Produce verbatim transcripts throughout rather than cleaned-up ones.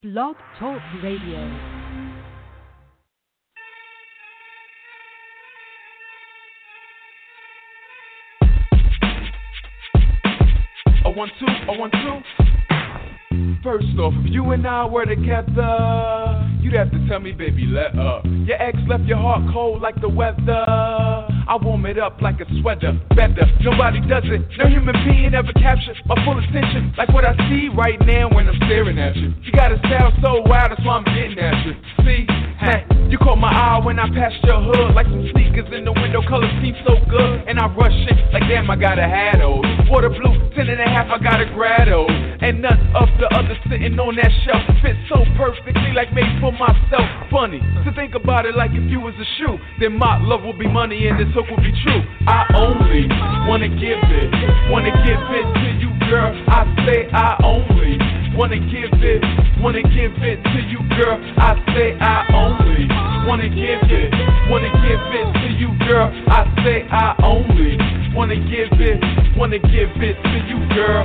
Blog Talk Radio. A one two, a one two. First off, if you and I were together, you'd have to tell me, baby, let up. Your ex left your heart cold like the weather. I warm it up like a sweater, better. Nobody does it. No human being ever captured my full attention like what I see right now when I'm staring at you. You got a style so wild, that's why I'm getting at you. See, hey, you caught my eye when I passed your hood like some sneakers in the window. Colors seem so good, and I rush it like damn, I got a hat on. Water blue, ten and a half, I got a grado, and none of the others sitting on that shelf fit so perfectly like made for myself. Funny to think about it like if you was a shoe, then my love would be money and this hook would be true. I only wanna give it, wanna give it to you, girl. I say I only wanna give it, wanna give it to you, girl. I say I only wanna give it, wanna give it to you, girl. I say I only wanna give it, wanna give it to you, girl.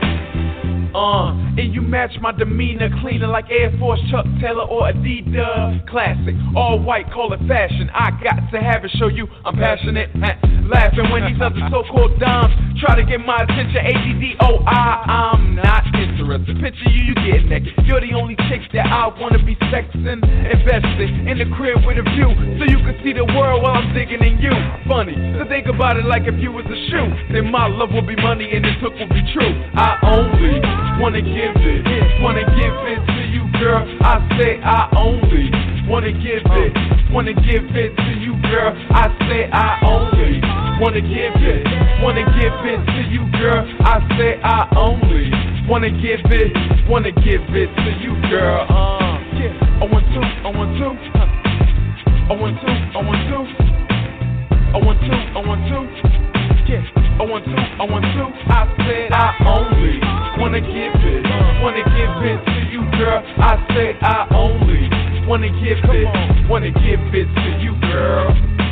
Uh, and you match my demeanor, cleaner like Air Force, Chuck Taylor, or Adidas. Classic, all white, call it fashion. I got to have it, show you I'm passionate. Laughing when these other so-called dimes try to get my attention. A D D O I, I'm not interested. Picture you, you get naked. You're the only chick that I wanna be sexing. Invested in the crib with a view, so you can see the world while I'm digging in you. Funny to think about it like if you was a shoe, then my love will be money and this hook will be true. I only wanna give it, wanna give it to you, girl. I say I only wanna give it, wanna give it to you, girl. I say I only wanna give it, wanna give it to you, girl. I say I only wanna give it, wanna give it to you, girl. Uh, yeah. I want to, I want to, I want to, I want to, I want to, I want to. Yeah, I want to, I want to. I said I only wanna give it, wanna give it to you, girl. I say I only wanna give it, wanna give it to you, girl.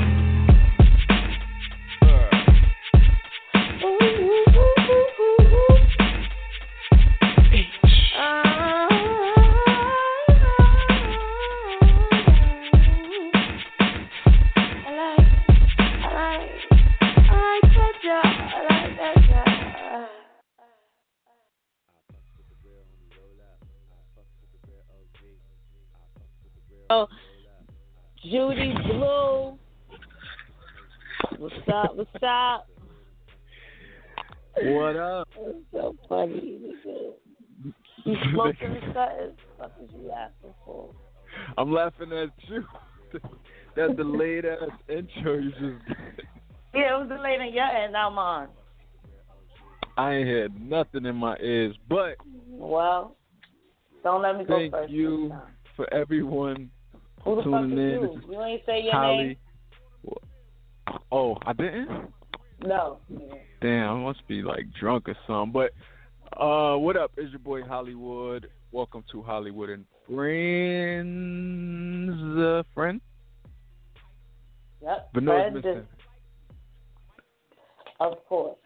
Oh, Judy Blue, what's up? What's up? What up? It's so funny. You smoking something? What is you laughing for? I'm laughing at you. That delayed ass intro you just. Yeah, it was delayed on your end, not mine. I ain't had nothing in my ears, but well, don't let me go thank first. Thank you for everyone. Who the tuning fuck is in. you? You ain't say your Holly. name? Oh, I didn't? No. Damn, I must be like drunk or something. But uh, what up? It's your boy Hollywood. Welcome to Hollywood and Friends. Uh, friend? Yep. But no, it's missing. Is... Of course.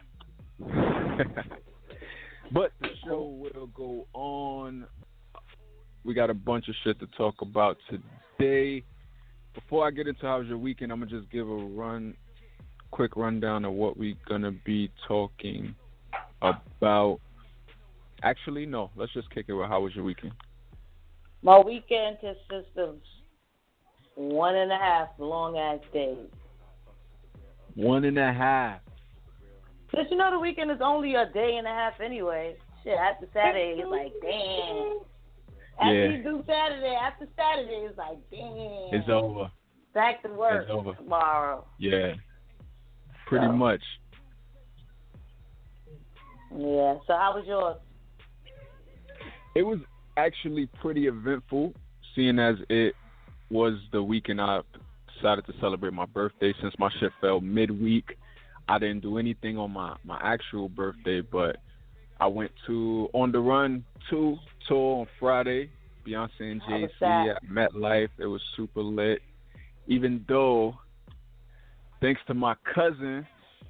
But the show will go on. We got a bunch of shit to talk about today. Before I get into how was your weekend, I'm going to just give a run, quick rundown of what we're going to be talking about. Actually, no. Let's just kick it with how was your weekend? My weekend consists of one and a half long-ass days. One and a half? But you know the weekend is only a day and a half anyway. Shit, after Saturday, it's like, damn. After yeah. you do Saturday, after Saturday, it's like, damn. It's over. Back to work it's over. tomorrow. Yeah, pretty so. much. Yeah, so how was yours? It was actually pretty eventful, seeing as it was the weekend I decided to celebrate my birthday. Since my shit fell midweek, I didn't do anything on my, my actual birthday, but I went to On the Run two tour on Friday, Beyonce and Jay-Z at MetLife. It was super lit. Even though, thanks to my cousin,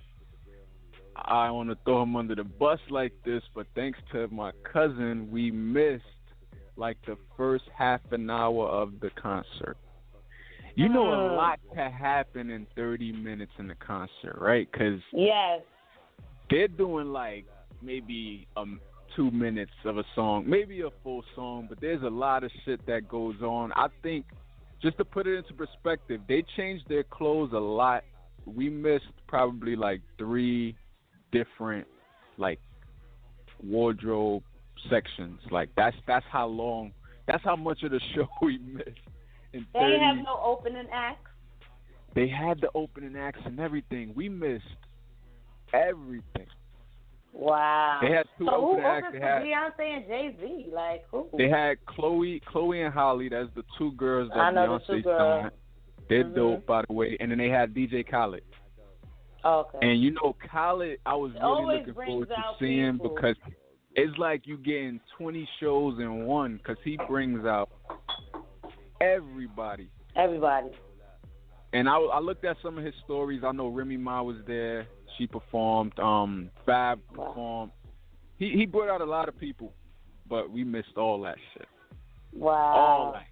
I want to throw him under the bus like this, but thanks to my cousin, we missed like the first half an hour of the concert. You know, a lot can happen in thirty minutes in the concert, right? Because yes, they're doing like maybe um two minutes of a song, maybe a full song, but there's a lot of shit that goes on. I think, just to put it into perspective, they changed their clothes a lot. We missed probably like three different like wardrobe sections. Like that's that's how long, that's how much of the show we missed. In they thirty, have no opening act. They had the opening acts and everything. We missed everything. Wow. They had two so opening who acts. opened They had for Beyonce and Jay-Z? Like who? They had Chloe, Chloe and Holly. That's the two girls that I know Beyonce the two girls. signed. They're mm-hmm. dope, by the way. And then they had D J Khaled. Okay. And you know, Khaled, I was really Always looking brings forward to out seeing people. because it's like you getting twenty shows in one because he brings out everybody. Everybody. And I, I looked at some of his stories. I know Remy Ma was there. She performed. Um, Fab performed. He he brought out a lot of people, but we missed all that shit. Wow. All that.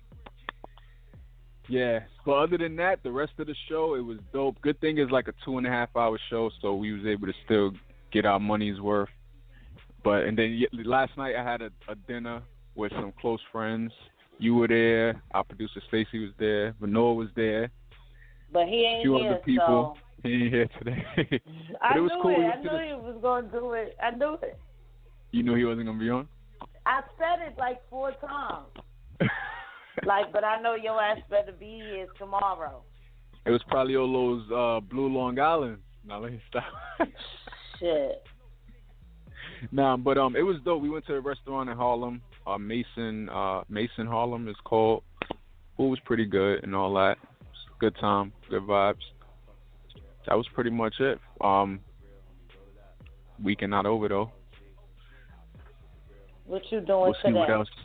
Yeah. But other than that, the rest of the show, it was dope. Good thing is like a two and a half hour show, so we was able to still get our money's worth. But and then last night I had a, a dinner with some close friends. You were there. Our producer Stacey was there. Manoa was there. But he ain't a few here, other people. so. He ain't here today. but I it was knew cool. it. We I went knew to the... he was going to do it. I knew it. You knew he wasn't going to be on? I said it like four times. like, but I know your ass better be here tomorrow. It was probably all those uh, Blue Long Island. Now let me stop. Shit. Nah, but um, it was dope. We went to a restaurant in Harlem. Uh, Mason, uh, Mason Harlem is called. Food was pretty good and all that. Good time, good vibes. That was pretty much it. Um, weekend not over though. What you doing we'll see today? What else.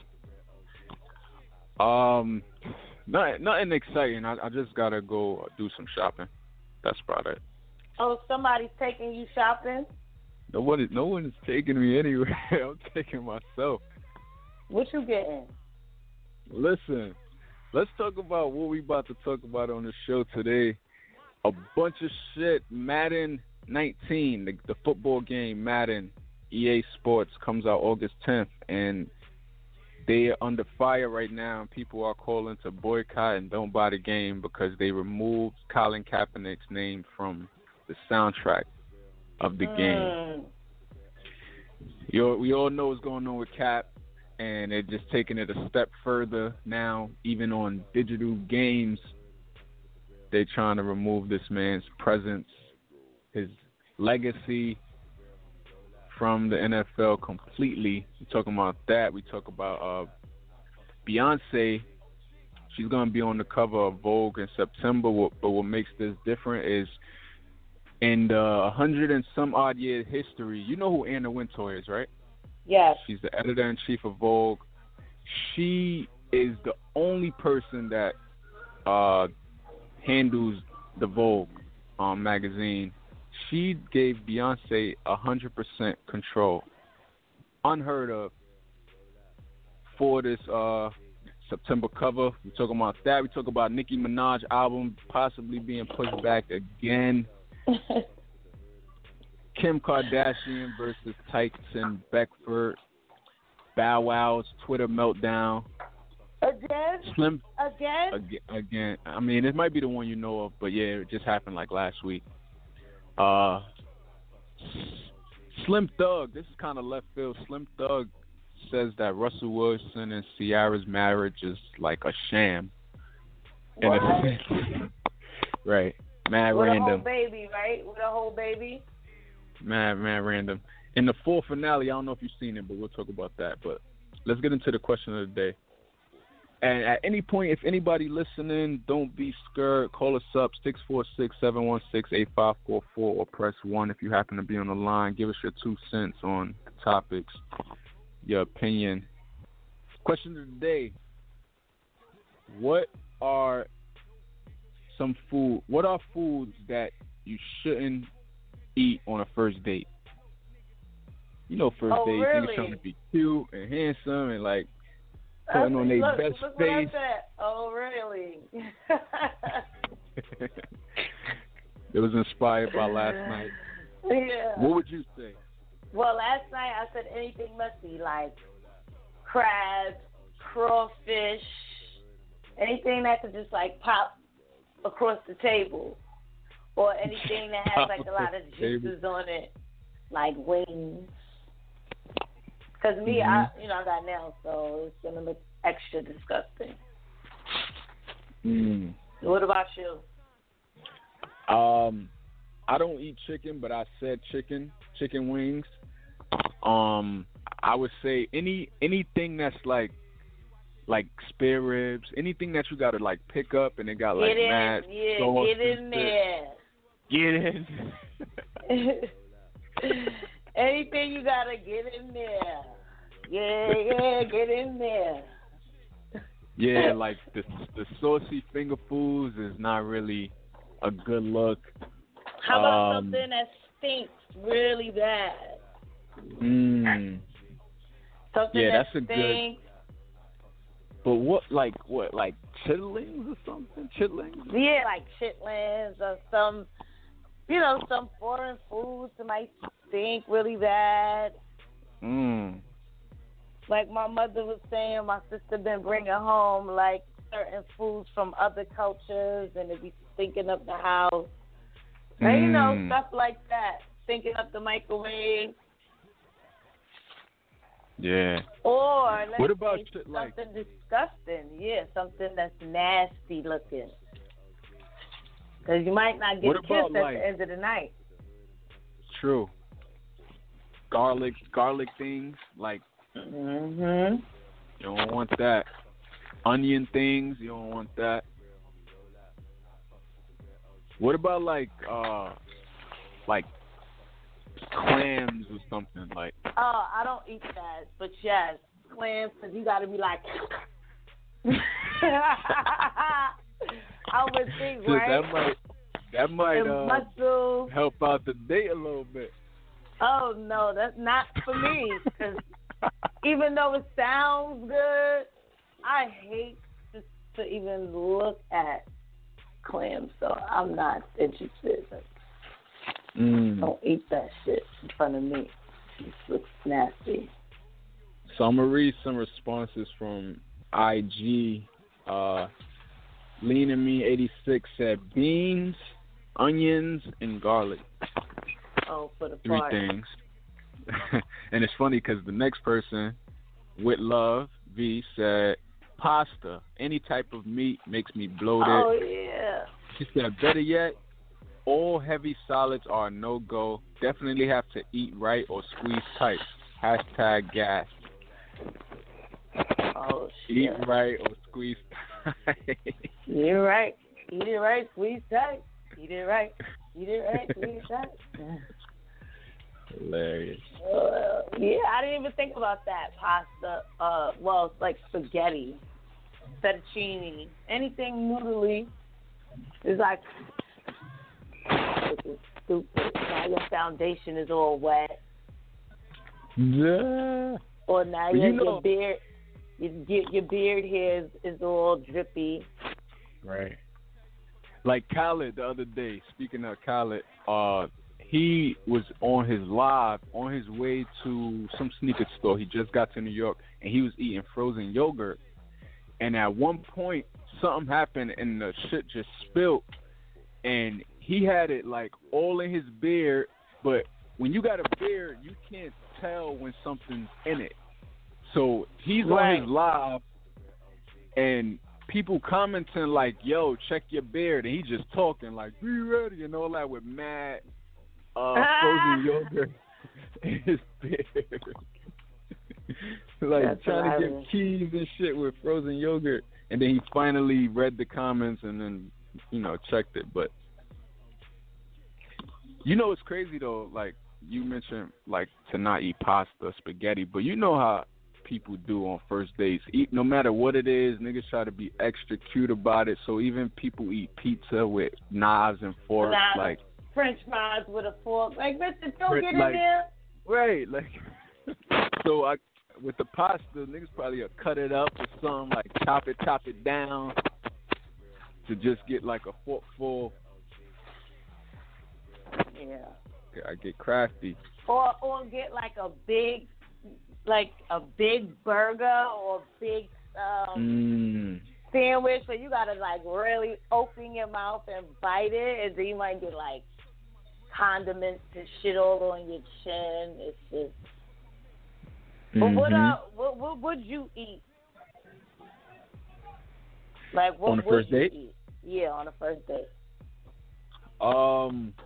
Um, nothing, nothing exciting. I, I just gotta go do some shopping. That's about it. Oh, somebody's taking you shopping? No one is, no one is taking me anywhere. I'm taking myself. What you getting? Listen, let's talk about what we about to talk about on the show today. A bunch of shit. Madden nineteen, the, the football game Madden, E A Sports, comes out August tenth, and they are under fire right now. People are calling to boycott and don't buy the game because they removed Colin Kaepernick's name from the soundtrack of the mm. game. You, we all know what's going on with Cap, and they're just taking it a step further now. Even on digital games, they're trying to remove this man's presence, his legacy from the N F L completely. We're talking about that. We talk about uh, Beyonce. She's going to be on the cover of Vogue in September, but what makes this different is in the hundred and some odd year history, you know who Anna Wintour is, right? Yes. She's the editor-in-chief of Vogue. She is the only person that uh, handles the Vogue um, magazine. She gave Beyonce one hundred percent control, unheard of, for this uh, September cover. We talk about that. We talk about Nicki Minaj album possibly being pushed back again. Kim Kardashian versus Tyson Beckford. Bow Wow's Twitter meltdown. Again? Slim. Again? Again. Again. I mean, it might be the one you know of, but yeah, it just happened like last week. Uh, Slim Thug. This is kind of left field. Slim Thug says that Russell Wilson and Ciara's marriage is like a sham. What? Right. Mad With random. a whole baby, right? With a whole baby? Mad, mad random. In the full finale, I don't know if you've seen it, but we'll talk about that. But let's get into the question of the day. And at any point, if anybody listening, don't be scared. Call us up, six four six, seven one six, eight five four four, or press one if you happen to be on the line. Give us your two cents on the topics, your opinion. Question of the day. What are some food, what are foods that you shouldn't eat on a first date? You know, first Oh, date, really? niggas trying to be cute and handsome and like, putting on their look, best look face. What I said. Oh, really? It was inspired by last night. Yeah. What would you say? Well, last night I said anything musty, like crabs, crawfish, anything that could just like pop across the table, or anything that has like a lot of juices on it, like wings. Because me, mm-hmm. I you know I got nails, so it's gonna look extra disgusting. Mm. What about you? Um, I don't eat chicken, but I said chicken, chicken wings. Um, I would say any anything that's like like spare ribs, anything that you gotta like pick up and it got like get in, mad yeah, sauce get in and there. Get in. Anything you gotta get in there. Yeah, yeah, get in there. Yeah, like the the saucy finger foods is not really a good look. How about um, something that stinks really bad? Mm, Something yeah, that that's a stinks. good. But what, like what, like chitlins or something? Chitlins? Yeah, like chitlins or some, you know, some foreign foods that might stink really bad. Mm. Like my mother was saying, my sister been bringing home like certain foods from other cultures, and it be stinking up the house. Mm. And, you know, stuff like that, stinking up the microwave. Yeah. Or let's what about say shit something like disgusting. Yeah, something that's nasty looking. Because you might not get what kissed about, at like, the end of the night. True. Garlic, garlic things like. Mhm. You don't want that. Onion things, you don't want that. What about like, uh, like clams or something like? Oh, I don't eat that, but yes, clams, because you got to be like. I would think, so right? That might, that might uh, muscle. help out the date a little bit. Oh no, that's not for me. Because even though it sounds good, I hate to, to even look at clams, so I'm not interested. Mm. Don't eat that shit in front of me. It looks nasty. So I'm going to read some responses from I G. Uh, Lean and Me eighty-six said beans, onions, and garlic. Oh, for the Three party. things. And it's funny because the next person, with love, V, said pasta. Any type of meat makes me bloated. Oh, yeah. She said, better yet, all heavy solids are a no-go. Definitely have to eat right or squeeze tight. Hashtag gas. Oh, shit. Eat right or squeeze tight. Eat it right. Eat it right. Squeeze tight. Eat it right. Eat it right. Squeeze tight. Hilarious. Uh, yeah, I didn't even think about that. Pasta. Uh, well, it's like spaghetti, fettuccine, anything noodly. It's like, this is stupid. Now your foundation is all wet. Yeah. Or now But your, you know, your beard, your, your beard hair is, is all drippy. Right. Like Khaled the other day, speaking of Khaled, uh, he was on his live on his way to some sneaker store. He just got to New York, and he was eating frozen yogurt. And at one point, something happened, and the shit just spilled. And he had it, like, all in his beard. But when you got a beard, you can't tell when something's in it. So he's Right. on his live, and people commenting like, yo, check your beard. And he just talking like, be ready, and all that with mad uh, frozen yogurt in his beard. Like, That's trying hilarious. to get keys and shit with frozen yogurt. And then he finally read the comments and then, you know, checked it. But, you know, it's crazy, though. Like, you mentioned, like, to not eat pasta, spaghetti. But you know how people do on first dates. Eat, no matter what it is, niggas try to be extra cute about it. So even people eat pizza with knives and forks. Knives. Like, French fries with a fork. Like, mister, don't Right, get in like- there. right, like, so I, with the pasta, niggas probably uh, cut it up or something, like chop it, chop it down to just get like a fork full. Yeah. I get crafty. Or or get like a big, like a big burger or a big um, Mm. sandwich, so you gotta like really open your mouth and bite it, and then you might get like condiments and shit all on your chin. It's just. But Mm-hmm. what uh, what what would you eat? Like what On the would first you date? eat? Yeah, on the first date. Um.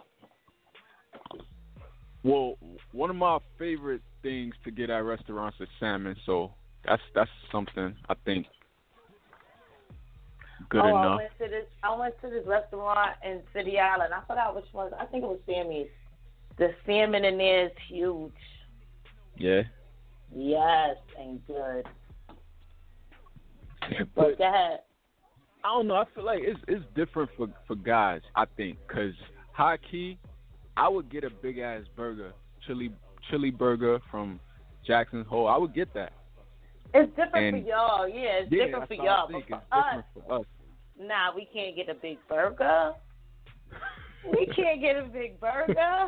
Well, one of my favorite things to get at restaurants is salmon, so that's that's something I think good oh, enough. I went to this. I went to this restaurant in City Island. I forgot which one. I think it was Sammy's. The salmon in there is huge. Yeah. Yes, and good. But But go ahead. I don't know. I feel like it's it's different for for guys. I think because high key, I would get a big ass burger, chili chili burger from Jackson's Hole. I would get that. It's different And- for y'all. Yeah, it's yeah, different that's for what I y'all. think. But It's for us, different for us. nah, we can't get a big burger. We can't get a big burger.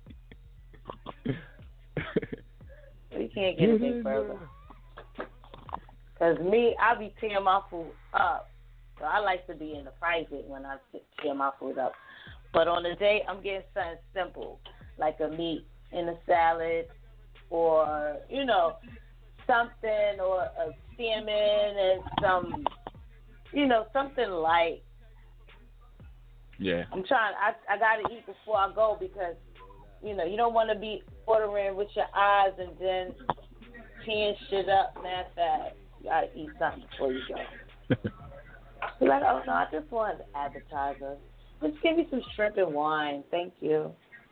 We can't get a big burger. Because me, I be tearing my food up. So I like to be in the private when I tear my food up. But on the day, I'm getting something simple, like a meat in a salad or, you know, something, or a salmon and some, you know, something light. Yeah. I'm trying, I, I got to eat before I go because, you know, you don't want to be ordering with your eyes and then tearing shit up mad fast. You got to eat something before you go. Be like, oh, no, I just wanted an appetizer. Just give me some shrimp and wine. Thank you.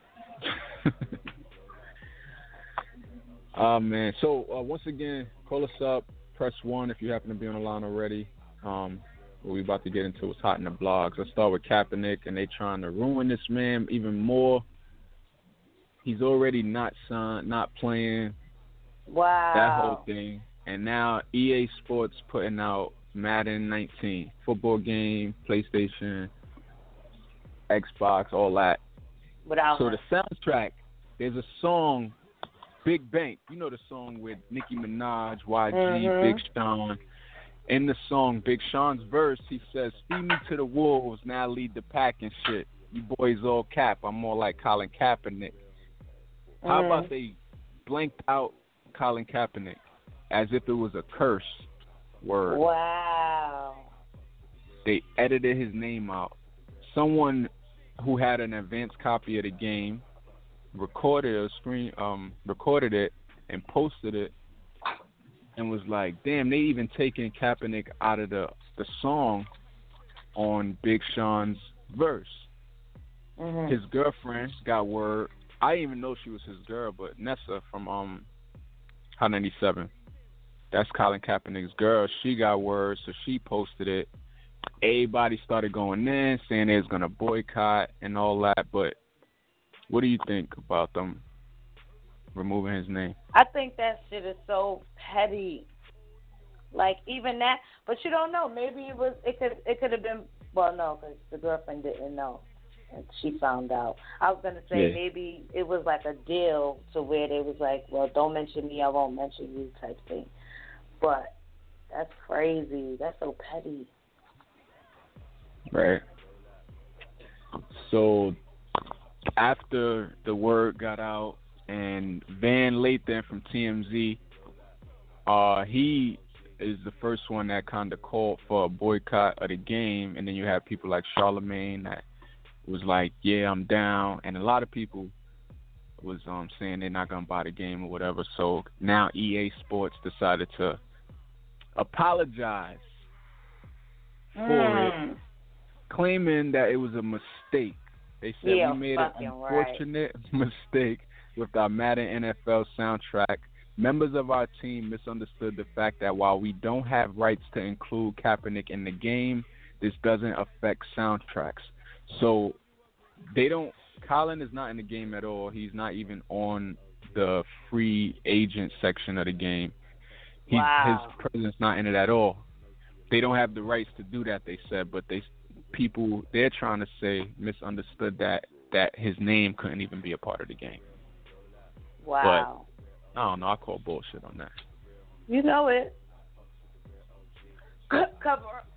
Oh, man. So, uh, once again, call us up. Press one if you happen to be on the line already. Um, what we about to get into what's hot in the blogs. Let's start with Kaepernick, and they trying to ruin this man even more. He's already not signed, not playing, Wow. that whole thing. And now E A Sports putting out Madden nineteen, football game, PlayStation, Xbox, all that. Without So him. the soundtrack, there's a song, Big Bank. You know the song with Nicki Minaj, Y G, Mhm. Big Sean. In the song, Big Sean's verse, he says, "Feed me to the wolves, now I lead the pack and shit. You boys all cap, I'm more like Colin Kaepernick." How Mhm. about they blanked out Colin Kaepernick as if it was a curse word? Wow. They edited his name out. Someone who had an advanced copy of the game recorded a screen, um, recorded it and posted it, and was like, "Damn, they even taking Kaepernick out of the the song on Big Sean's verse." Mhm. His girlfriend got word. I didn't even know she was his girl, but Nessa from um Hot ninety-seven, that's Colin Kaepernick's girl. She got word, so she posted it. Everybody started going in, saying they was gonna boycott and all that. But what do you think about them removing his name? I think that shit is so petty. Like even that, but you don't know. Maybe it was. It could. It could have been. Well, no, because the girlfriend didn't know, and she found out. I was gonna say Yeah. maybe it was like a deal to where they was like, well, don't mention me, I won't mention you, type thing. But that's crazy. That's so petty. Right. So after the word got out, and Van Lathan from T M Z, uh, he is the first one that kind of called for a boycott of the game, and then you have people like Charlemagne that was like, "Yeah, I'm down," and a lot of people was um saying they're not gonna buy the game or whatever. So now E A Sports decided to apologize for it, Mm. claiming that it was a mistake. They said Yeah, we made an fucking right. unfortunate mistake with our Madden N F L soundtrack. Members of our team misunderstood the fact that while we don't have rights to include Kaepernick in the game, this doesn't affect soundtracks. So they don't. Colin is not in the game at all. He's not even on the free agent section of the game. He, Wow. His president's not in it at all. They don't have the rights to do that, they said, but they people they're trying to say misunderstood that that his name couldn't even be a part of the game. Wow. But I don't know. I call bullshit on that. You know it. Cover up.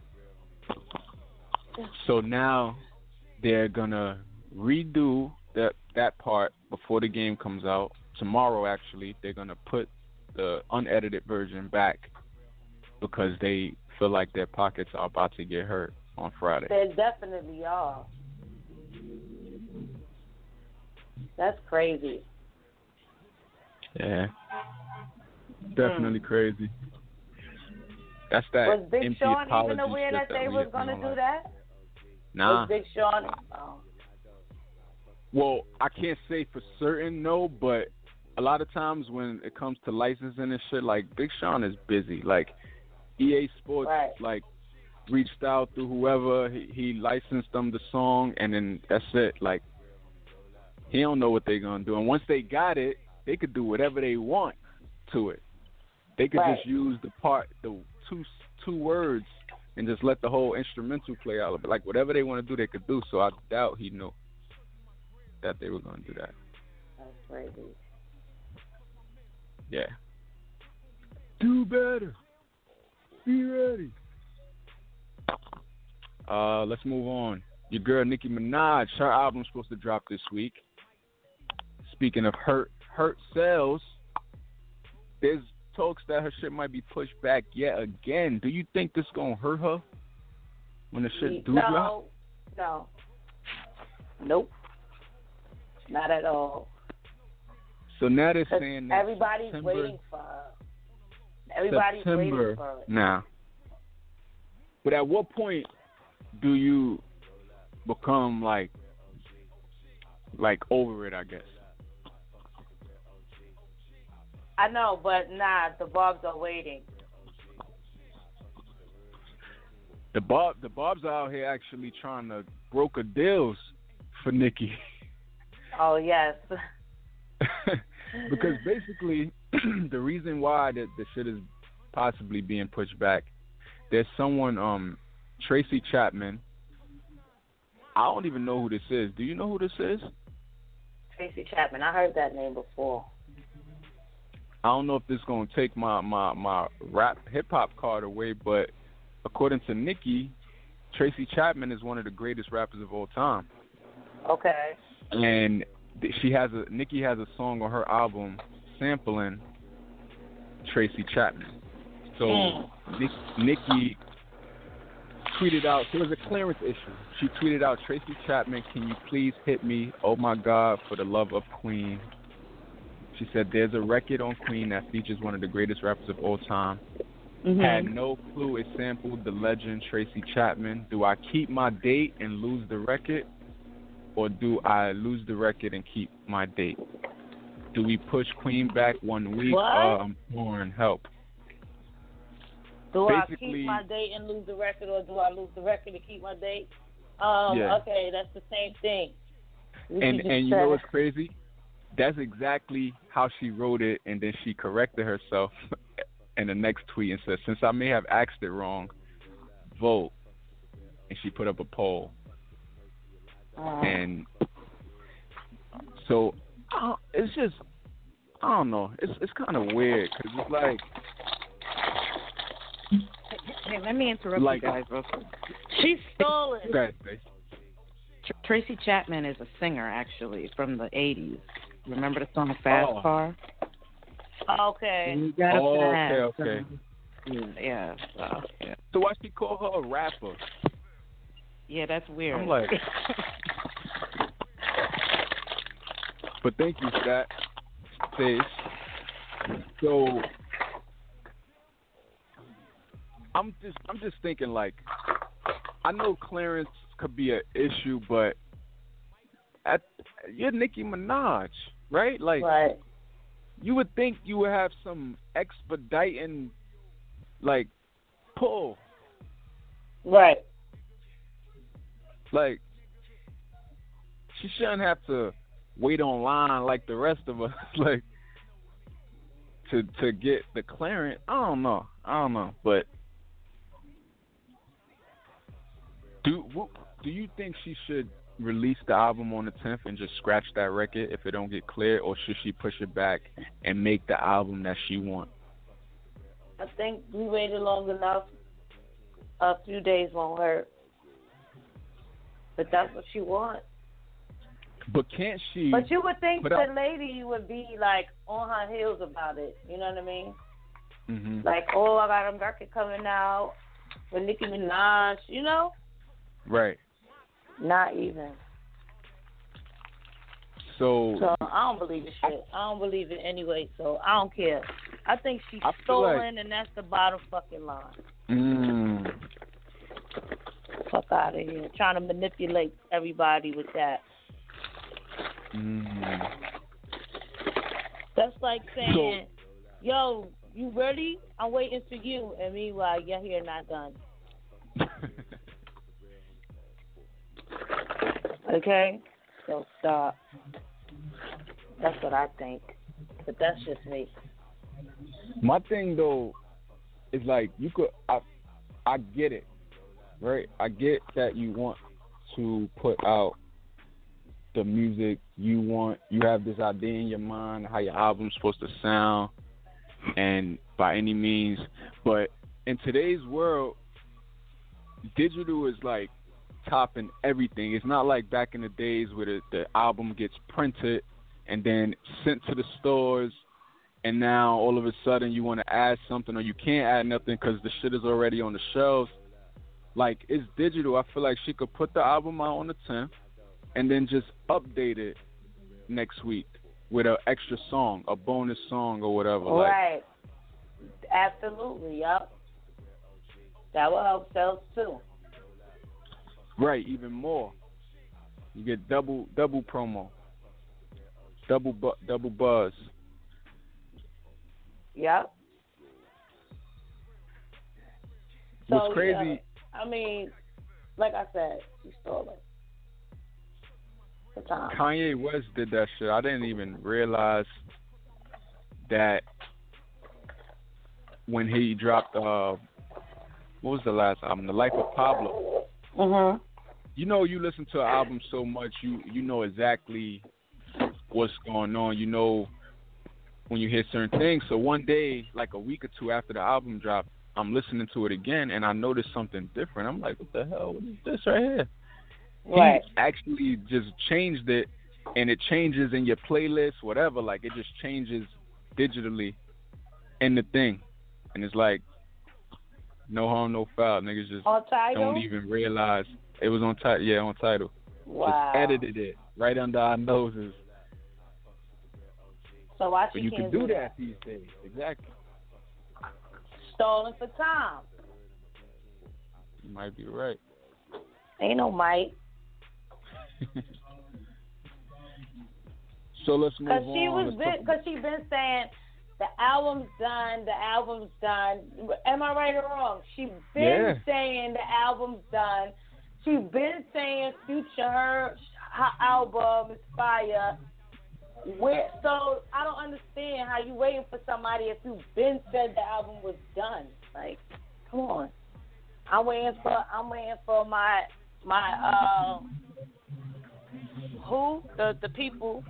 So now they're gonna redo that that part before the game comes out tomorrow. Actually, they're gonna put the unedited version back because they feel like their pockets are about to get hurt on Friday. They definitely are. That's crazy. Yeah, definitely mm. crazy. That's that. Was Big empty Sean apology even aware shit that they we- was we gonna don't do like. that? Nah. Was Big Sean? Oh. Well, I can't say for certain, no, but a lot of times when it comes to licensing and shit, like, Big Sean is busy. Like, E A Sports, Right. like, reached out through whoever, he, he licensed them the song, and then that's it. Like, he don't know what they're going to do. And once they got it, they could do whatever they want to it. They could Right. just use the part, the two two words, and just let the whole instrumental play out. But, like, whatever they want to do, they could do. So I doubt he knew that they were going to do that. That's crazy. Yeah. Do better. Be ready. Uh, let's move on. Your girl Nicki Minaj, her album's supposed to drop this week. Speaking of hurt hurt sales, there's talks that her shit might be pushed back yet again. Do you think this gonna hurt her when the shit do no, drop? No. Nope. Not at all. So now they're saying that everybody's September, waiting for her. Everybody's September waiting for it. now. But at what point do you become like like over it, I guess? I know, but nah, the Bobs are waiting. The Bob the Bobs are out here actually trying to broker deals for Nicki. Oh yes. Because basically the reason why that the shit is possibly being pushed back, there's someone, um, Tracy Chapman. I don't even know who this is. Do you know who this is? Tracy Chapman. I heard that name before. I don't know if this is going to take my, my, my rap hip-hop card away, but according to Nicki, Tracy Chapman is one of the greatest rappers of all time. Okay. And she has a Nicki has a song on her album sampling Tracy Chapman. So mm. Nick, Nicki tweeted out, there was a clearance issue. She tweeted out, Tracy Chapman, can you please hit me? Oh my God, for the love of Queen. She said, there's a record on Queen that features one of the greatest rappers of all time. Mm-hmm. Had no clue it sampled the legend Tracy Chapman. Do I keep my date and lose the record? Or do I lose the record and keep my date? Do we push Queen back one week? What? Uh, I'm pouring help. Do Basically, I keep my date and lose the record, or do I lose the record and keep my date? Um, yeah. Okay, that's the same thing. We And just and you said- know what's crazy? That's exactly how she wrote it, and then she corrected herself in the next tweet and said, since I may have asked it wrong, vote. And she put up a poll. Uh, And so uh, it's just, I don't know. It's it's kind of weird because it's like, Hey, let me interrupt like, you guys real quick. She's stolen. okay, babe. Tr- Tracy Chapman is a singer, actually, from the eighties. Remember the song Fast Oh. Car? Okay. You got a Oh, fast okay, okay. car. Yeah, yeah, so, yeah. So why she call her a rapper? Yeah, that's weird. I'm like, but thank you for that, Sis. So I'm just I'm just thinking, like, I know clearance could be an issue, but at, you're Nicki Minaj, right? Like, Right. you would think you would have some expediting, like, pull. Right. Like, she shouldn't have to wait online like the rest of us. Like, to to get the clearance. I don't know. I don't know, but do do you think she should release the album on the tenth and just scratch that record if it don't get cleared, or should she push it back and make the album that she wants? I think we waited long enough. A few days won't hurt. But that's what she wants. But can't she? But you would think but the I, lady would be like on her heels about it. You know what I mean? mm-hmm. Like, oh, I got a record coming out with Nicki Minaj. You know? Right. Not even. So, so I don't believe the shit. I don't believe it anyway, so I don't care. I think she's I stolen, like, and that's the bottom fucking line. Mm. Fuck out of here. Trying to manipulate everybody with that. Mm. That's like saying, so, yo, you ready? I'm waiting for you. And meanwhile, you're here not done. Okay? So stop. That's what I think. But that's just me. My thing, though, is like, you could, I, I get it, right? I get that you want to put out the music you want. You have this idea in your mind how your album's supposed to sound, and by any means. But in today's world, digital is like topping everything. It's not like back in the days where the, the album gets printed and then sent to the stores, and now all of a sudden you want to add something or you can't add nothing because the shit is already on the shelves. Like, it's digital. I feel like she could put the album out on the tenth and then just update it next week with an extra song, a bonus song or whatever. Right. Like, absolutely, yup. That will help sales too. Right, even more. You get double double promo, double bu- double buzz. Yep. So, What's crazy? Yeah, I mean, like I said, you stole it. The time. Kanye West did that shit. I didn't even realize that when he dropped. Uh, what was the last album? The Life of Pablo. Mhm. You know, you listen to an album so much, you you know exactly what's going on. You know when you hear certain things. So one day, like a week or two after the album dropped, I'm listening to it again, and I noticed something different. I'm like, what the hell? What is this right here? Right. He actually just changed it, and it changes in your playlist, whatever. Like, it just changes digitally in the thing. And it's like, no harm, no foul. Niggas just on Tidal? don't even realize. It was on Tidal. Yeah, on Tidal. Wow. Just edited it right under our noses. So why But she you can't can do do that these days. Exactly. Stolen for time. You might be right. Ain't no might. So let's move Cause on. she was Let's been, cause she been saying the album's done, the album's done. Am I right or wrong? She been Yeah. saying the album's done. She been saying Future her, her album is fire. Where so I don't understand how you waiting for somebody if you been said the album was done. Like, come on. I'm waiting for I'm waiting for my my uh who the the people.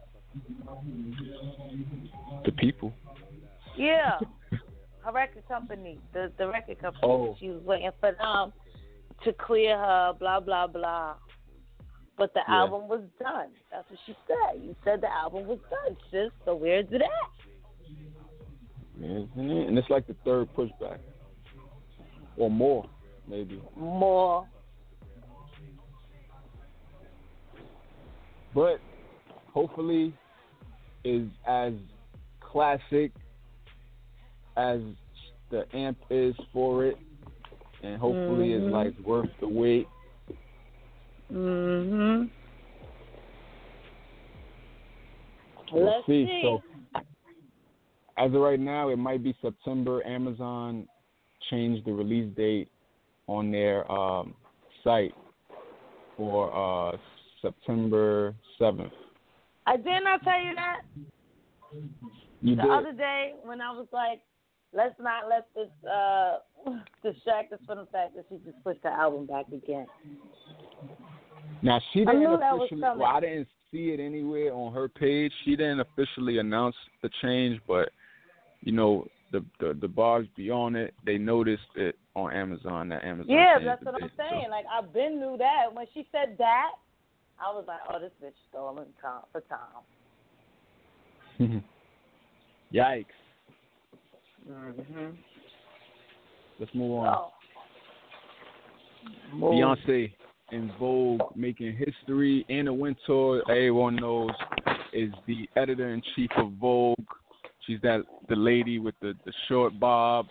The people. Yeah, her record company, the the record company. Oh. She was waiting for them to clear her, blah blah blah. But the Yeah. album was done. That's what she said. You said the album was done, sis. So where's it at? Isn't it? And it's like the third pushback, or more, maybe. More. But hopefully, is as classic as the amp is for it, and hopefully mm-hmm. it's like worth the wait. Mhm. We'll Let's see. see. So, as of right now, it might be September. Amazon changed the release date on their um, site for uh, September seventh. I did not tell you that. You the did. other day when I was like, let's not let this uh, distract us from the fact that she just pushed the album back again. Now she I didn't knew that was officially. coming. Well, I didn't see it anywhere on her page. She didn't officially announce the change, but you know the the, the bars beyond it, they noticed it on Amazon. That Amazon. Yeah, changed that's the what I'm date, saying. so. Like I've been knew that. When she said that, I was like, oh, this bitch stalling time for time. Yikes. Mhm. Let's move on. Oh. Move. Beyonce in Vogue making history. Anna Wintour, everyone knows, is the editor-in-chief of Vogue. She's that the lady with the, the short bob.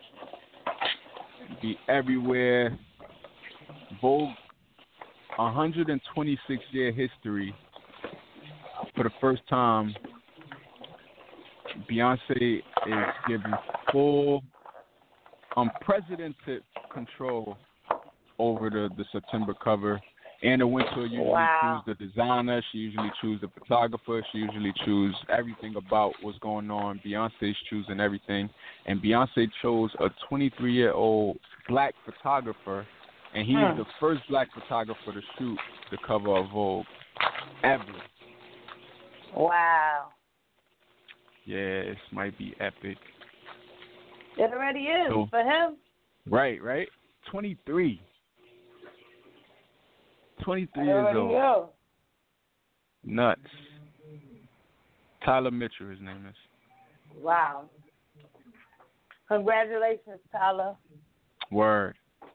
Be everywhere. Vogue, one hundred twenty-six year history. For the first time, Beyonce is given full, unprecedented control over the, the September cover. Anna Wintour usually Wow. chooses the designer. She usually chooses the photographer. She usually chooses everything about what's going on. Beyonce's choosing everything. And Beyonce chose a twenty-three-year-old black photographer, and he's Hmm. the first black photographer to shoot the cover of Vogue ever. Wow. Yeah, this might be epic. It already is So- for him. Right, right? twenty-three. twenty-three It years already old. is. Nuts. Tyler Mitchell, his name is. Wow. Congratulations, Tyler. Word.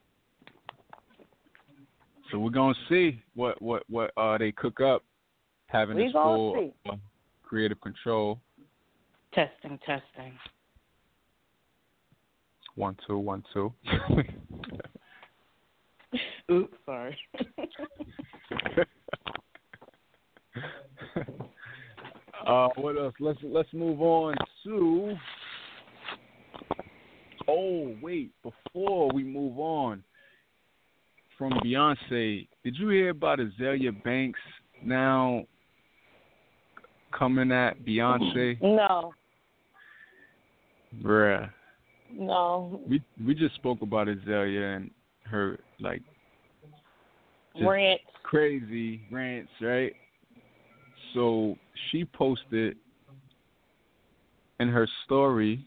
So we're gonna see what what what uh they cook up, having We this gonna full see. uh, creative control. Testing, testing. One two one two. Oops, sorry. uh, what else? Let's let's move on to. Oh wait, before we move on from Beyonce, did you hear about Azalea Banks now coming at Beyonce? No. Bruh. No. We we just spoke about Azalea and her like just Rant. crazy rants, right? So she posted in her story.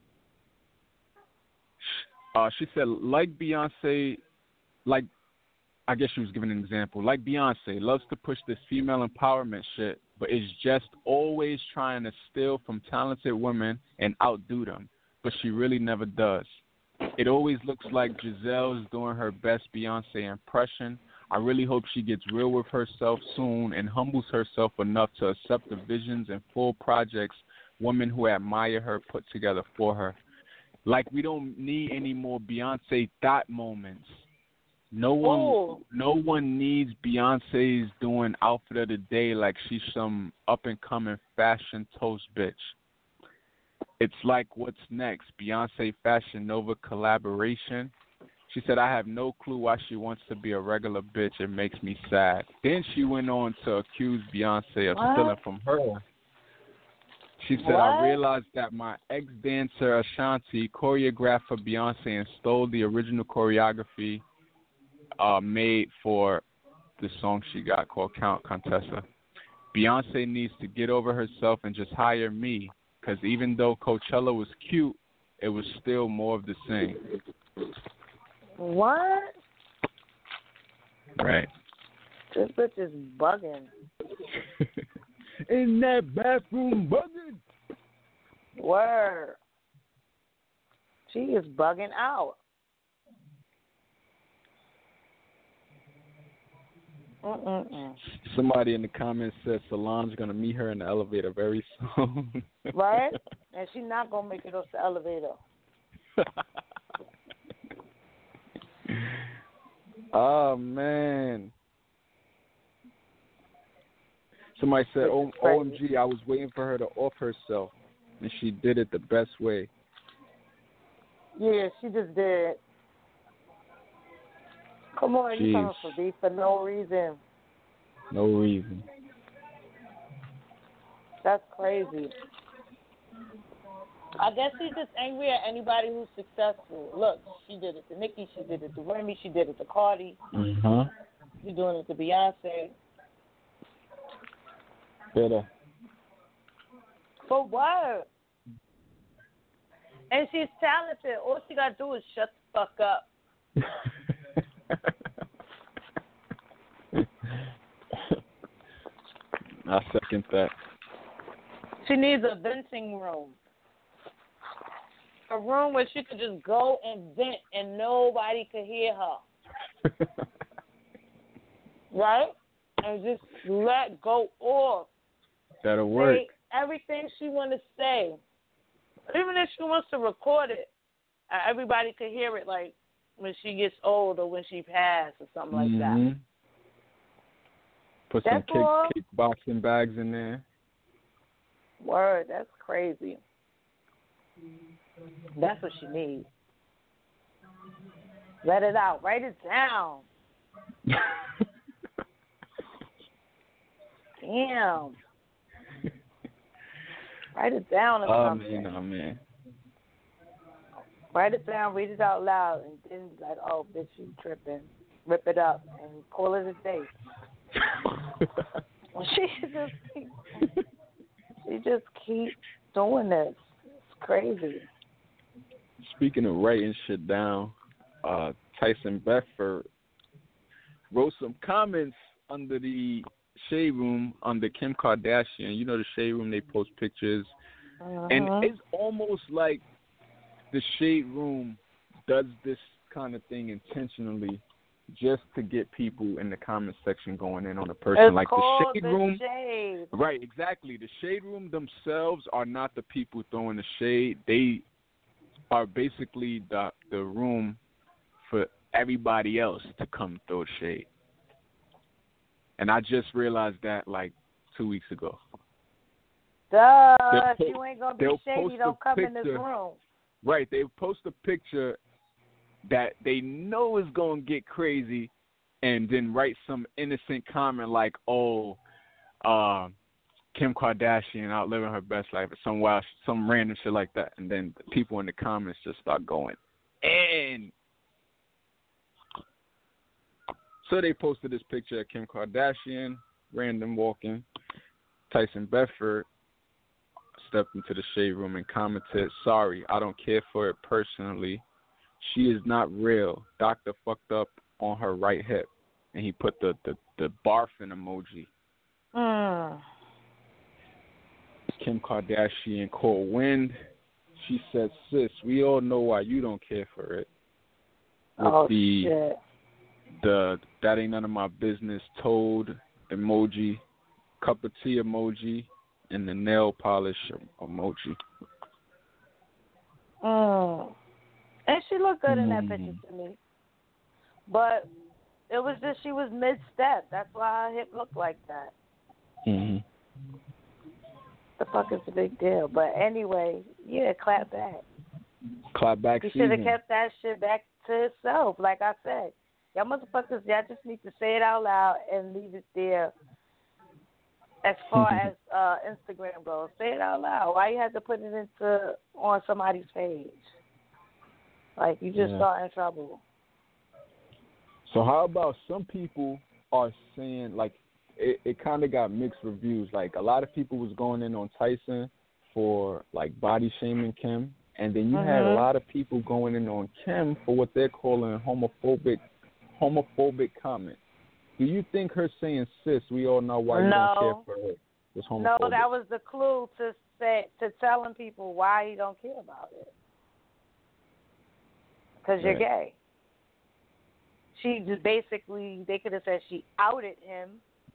Uh, she said, like Beyonce, like I guess she was giving an example. Like Beyonce loves to push this female empowerment shit, but is just always trying to steal from talented women and outdo them. But she really never does. It always looks like Giselle's doing her best Beyonce impression. I really hope she gets real with herself soon and humbles herself enough to accept the visions and full projects women who admire her put together for her. Like, we don't need any more Beyonce thought moments. No one, Ooh. no one needs Beyonce's doing outfit of the day like she's some up and coming fashion toast bitch. It's like, what's next? Beyonce Fashion Nova collaboration? She said, I have no clue why she wants to be a regular bitch. It makes me sad. Then she went on to accuse Beyonce of What? stealing from her. She said, What? I realized that my ex-dancer Ashanti choreographed for Beyonce and stole the original choreography uh, made for the song she got called Count Contessa. Beyonce needs to get over herself and just hire me, because even though Coachella was cute, it was still more of the same. What? Right. This bitch is bugging. In that bathroom bugging. Word. She is bugging out. Mm-mm-mm. Somebody in the comments said Solange's going to meet her in the elevator very soon. Right? And she's not going to make it up the elevator. Oh, man. Somebody said, This is O M crazy. G, I was waiting for her to off herself, and she did it the best way. Yeah, she just did. Come on, you Jeez. coming for beef for no reason. No reason. That's crazy. I guess she's just angry at anybody who's successful. Look, she did it to Nicki, she did it to Remy, she did it to Cardi. Mm-hmm. She's doing it to Beyonce. Better. For what? And she's talented. All she got to do is shut the fuck up. I second that. She needs a venting room. A room where she could just go and vent and nobody could hear her. Right? And just let go off. That'll work. Say everything she want to say. Even if she wants to record it, uh, everybody could hear it, like when she gets old or when she passed or something like mm-hmm. that. Put that's some kick, all. kickboxing bags in there. Word, that's crazy. That's what she needs. Let it out. Write it down. Damn. Write it down or oh, something. Man, oh, man. Write it down, read it out loud, and then be like, oh, bitch, you tripping. Rip it up and call it a day. she just keep, she just keep doing this. It's crazy. Speaking of writing shit down, uh, Tyson Bedford wrote some comments under the Shade Room under Kim Kardashian. You know the Shade Room, they post pictures. Uh-huh. And it's almost like the Shade Room does this kind of thing intentionally just to get people in the comment section going in on a person. It's like called the Shade the Room. Shade. Right, exactly. The Shade Room themselves are not the people throwing the shade. They are basically the the room for everybody else to come throw shade. And I just realized that like two weeks ago. Duh, po- if you ain't gonna be they'll shady, post don't a come in this picture. room. Right, they post a picture that they know is gonna get crazy, and then write some innocent comment like, "Oh, uh, Kim Kardashian outliving her best life," or some wild, some random shit like that, and then the people in the comments just start going, and so they posted this picture of Kim Kardashian, random walking. Tyson Bedford stepped into the Shade Room and commented, "Sorry, I don't care for it personally. She is not real. Doctor fucked up on her right hip." And he put the, the, the barfing emoji. Mm. Kim Kardashian caught wind. She said, "Sis, we all know why you don't care for it." With oh, the, shit. the that ain't none of my business toad emoji, cup of tea emoji, and the nail polish emoji. Mm. And she looked good in that Mm. picture to me. But it was just she was mid-step. That's why her hip looked like that. Mm-hmm. The fuck is the big deal? But anyway, yeah, clap back. Clap back He season. should have kept that shit back to itself, like I said. Y'all motherfuckers, y'all just need to say it out loud and leave it there. As far as uh, Instagram goes, say it out loud. Why you have to put it into on somebody's page? Like, you just Yeah. start in trouble. So how about some people are saying, like, it, it kind of got mixed reviews. Like, a lot of people was going in on Tyson for, like, body shaming Kim. And then you mm-hmm. had a lot of people going in on Kim for what they're calling homophobic homophobic comments. Do you think her saying, "Sis, we all know why you no. don't care for her," was homophobic? No, that was the clue to say to telling people why you don't care about it. Because you're Right. gay. She just basically, they could have said she outed him.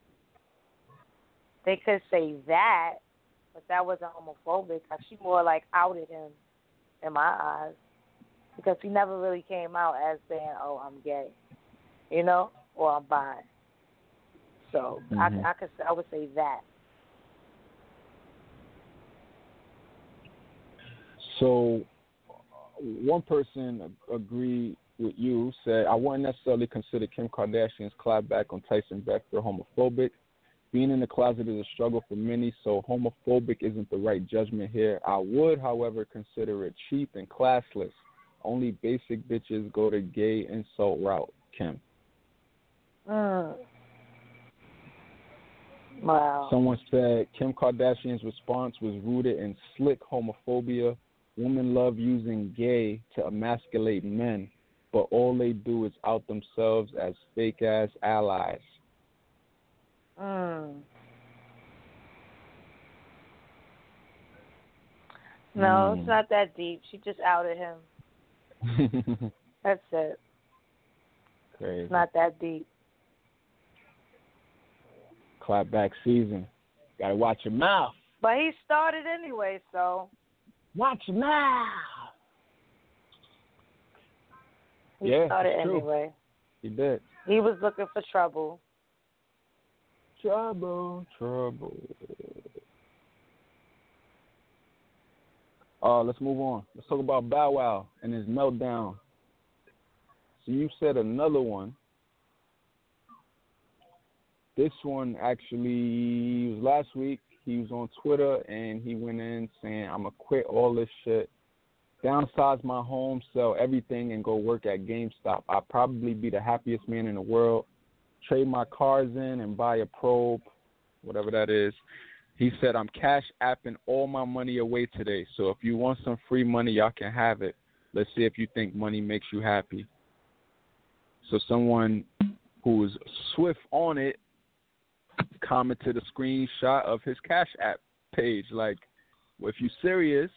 They could say that, but that wasn't homophobic. She more like outed him in my eyes. Because he never really came out as saying, "Oh, I'm gay," you know, or "I'm bi." So mm-hmm. I, I could, I would say that. So one person agreed with you, said, "I wouldn't necessarily consider Kim Kardashian's clapback on Tyson Beckford homophobic. Being in the closet is a struggle for many, so homophobic isn't the right judgment here. I would, however, consider it cheap and classless. Only basic bitches go to gay insult route, Kim. Mm. Wow. Someone said Kim Kardashian's response was rooted in slick homophobia. Women love using gay to emasculate men, but all they do is out themselves as fake-ass allies. Mm. No, Mm. it's not that deep. She just outed him. That's it. Crazy. It's not that deep. Clapback season. Gotta watch your mouth. But he started anyway, so. Watch your mouth. He yeah, started it's true. anyway. He did. He was looking for trouble. Trouble, trouble. Uh, let's move on. Let's talk about Bow Wow and his meltdown. So you said another one. This one actually was last week. He was on Twitter and he went in saying, I'm going to quit all this shit, downsize my home, sell everything, and go work at GameStop. I'd probably be the happiest man in the world. Trade my cars in and buy a probe, whatever that is. He said, I'm cash apping all my money away today. So if you want some free money, y'all can have it. Let's see if you think money makes you happy. So someone who was swift on it commented a screenshot of his Cash App page. Like, well, if you serious,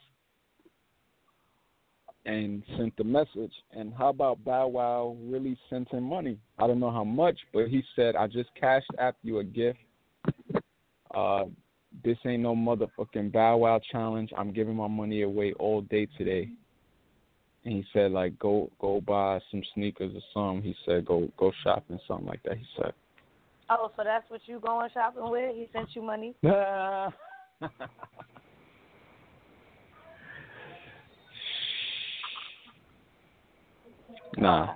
and sent the message. And how about Bow Wow really sent him money? I don't know how much, but he said, I just cashed app you a gift. Uh, this ain't no motherfucking Bow Wow challenge. I'm giving my money away all day today. And he said, like, go go buy some sneakers or something. He said, go go shopping, something like that, he said. Oh, so that's what you going shopping with? He sent you money? Nah.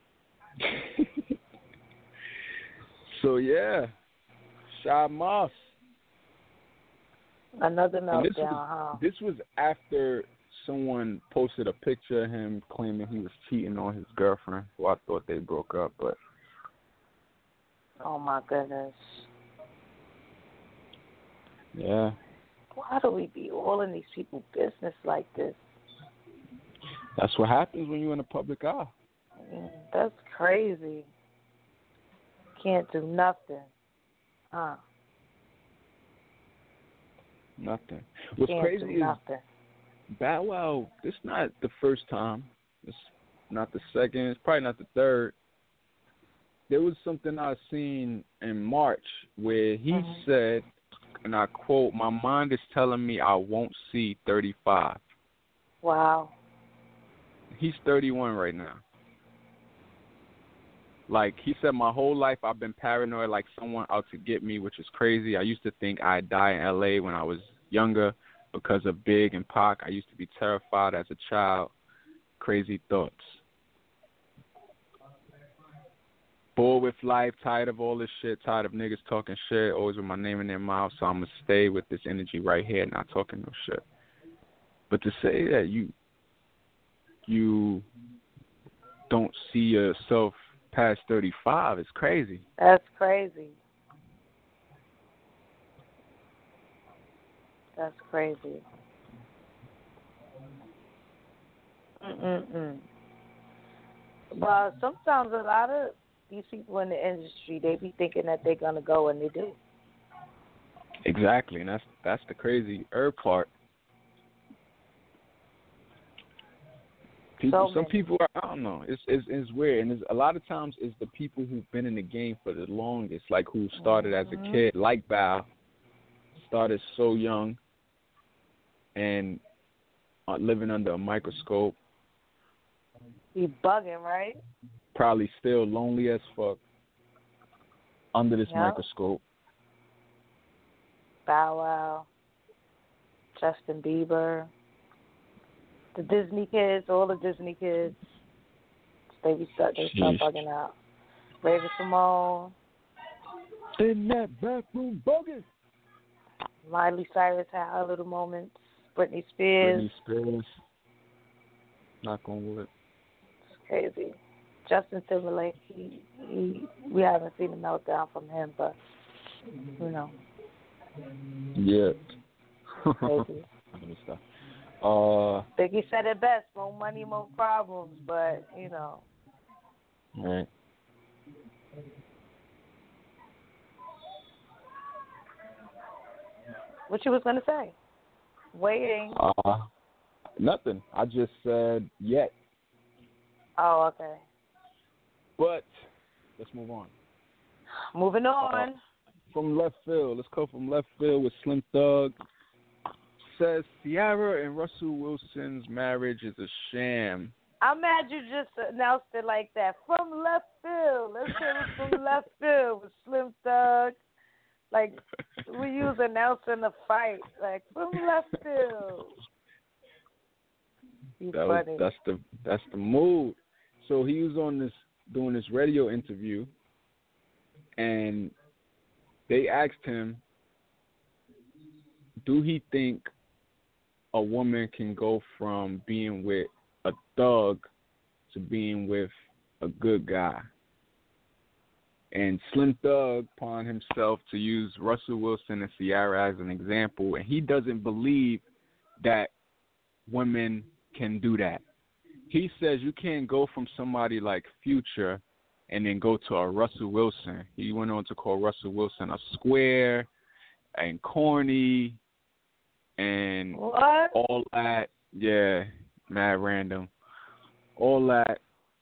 So, yeah. Shad Moss. Another meltdown, this was, huh? This was after someone posted a picture of him claiming he was cheating on his girlfriend, who I thought they broke up, but... Oh, my goodness. Yeah. Why do we be all in these people's business like this? That's what happens when you're in the public eye. Mm, that's crazy. Can't do nothing. Huh. Nothing. What's Can't crazy do is nothing. Bow Wow, it's not the first time. It's not the second. It's probably not the third. There was something I seen in March where he mm-hmm. said, and I quote, my mind is telling me I won't see thirty-five. Wow. He's thirty-one right now. Like, he said, my whole life I've been paranoid, like someone out to get me, which is crazy. I used to think I'd die in L A when I was younger because of Big and Pac. I used to be terrified as a child. Crazy thoughts. Bored with life, tired of all this shit, tired of niggas talking shit, always with my name in their mouth, so I'm going to stay with this energy right here, not talking no shit. But to say that you you don't see yourself past thirty-five is crazy. That's crazy. That's crazy. Mm-mm-mm. Well, sometimes a lot of these people in the industry, they be thinking that they're going to go, and they do. Exactly, and that's that's the crazy herb part. People, So some many. people are, I don't know, it's, it's it's weird, and it's, a lot of times it's the people who've been in the game for the longest, like who started as mm-hmm. a kid, like Bow, started so young, and uh, living under a microscope. He bugging, right? Probably still lonely as fuck under this Yep. microscope. Bow Wow, Justin Bieber, the Disney kids, all the Disney kids, they be start they start Jeez. bugging out. Raven Simone, In that bathroom bogus. Miley Cyrus had her little moments. Britney Spears. Britney Spears. Knock on wood. It's crazy. Justin Timberlake, he, he, we haven't seen a meltdown from him, but, you know. Yeah. Crazy. uh, Biggie said it best, more money, more problems, but, you know. Right. What you was going to say? Waiting. Uh, nothing. I just said yet. Oh, okay. But let's move on. Moving on. Uh, from left field. Let's go from left field with Slim Thug. Says Ciara and Russell Wilson's marriage is a sham. I'm mad you just announced it like that. From left field. Let's hear it from left field with Slim Thug. Like, we use announcing the fight. Like, from left field. He's that funny. Was, that's the that's the mood. So he was on this doing this radio interview, and they asked him, do he think a woman can go from being with a thug to being with a good guy? And Slim Thug pawned himself to use Russell Wilson and Ciara as an example, and he doesn't believe that women can do that. He says you can't go from somebody like Future and then go to a Russell Wilson. He went on to call Russell Wilson a square and corny and what? all that. Yeah, mad random. All that.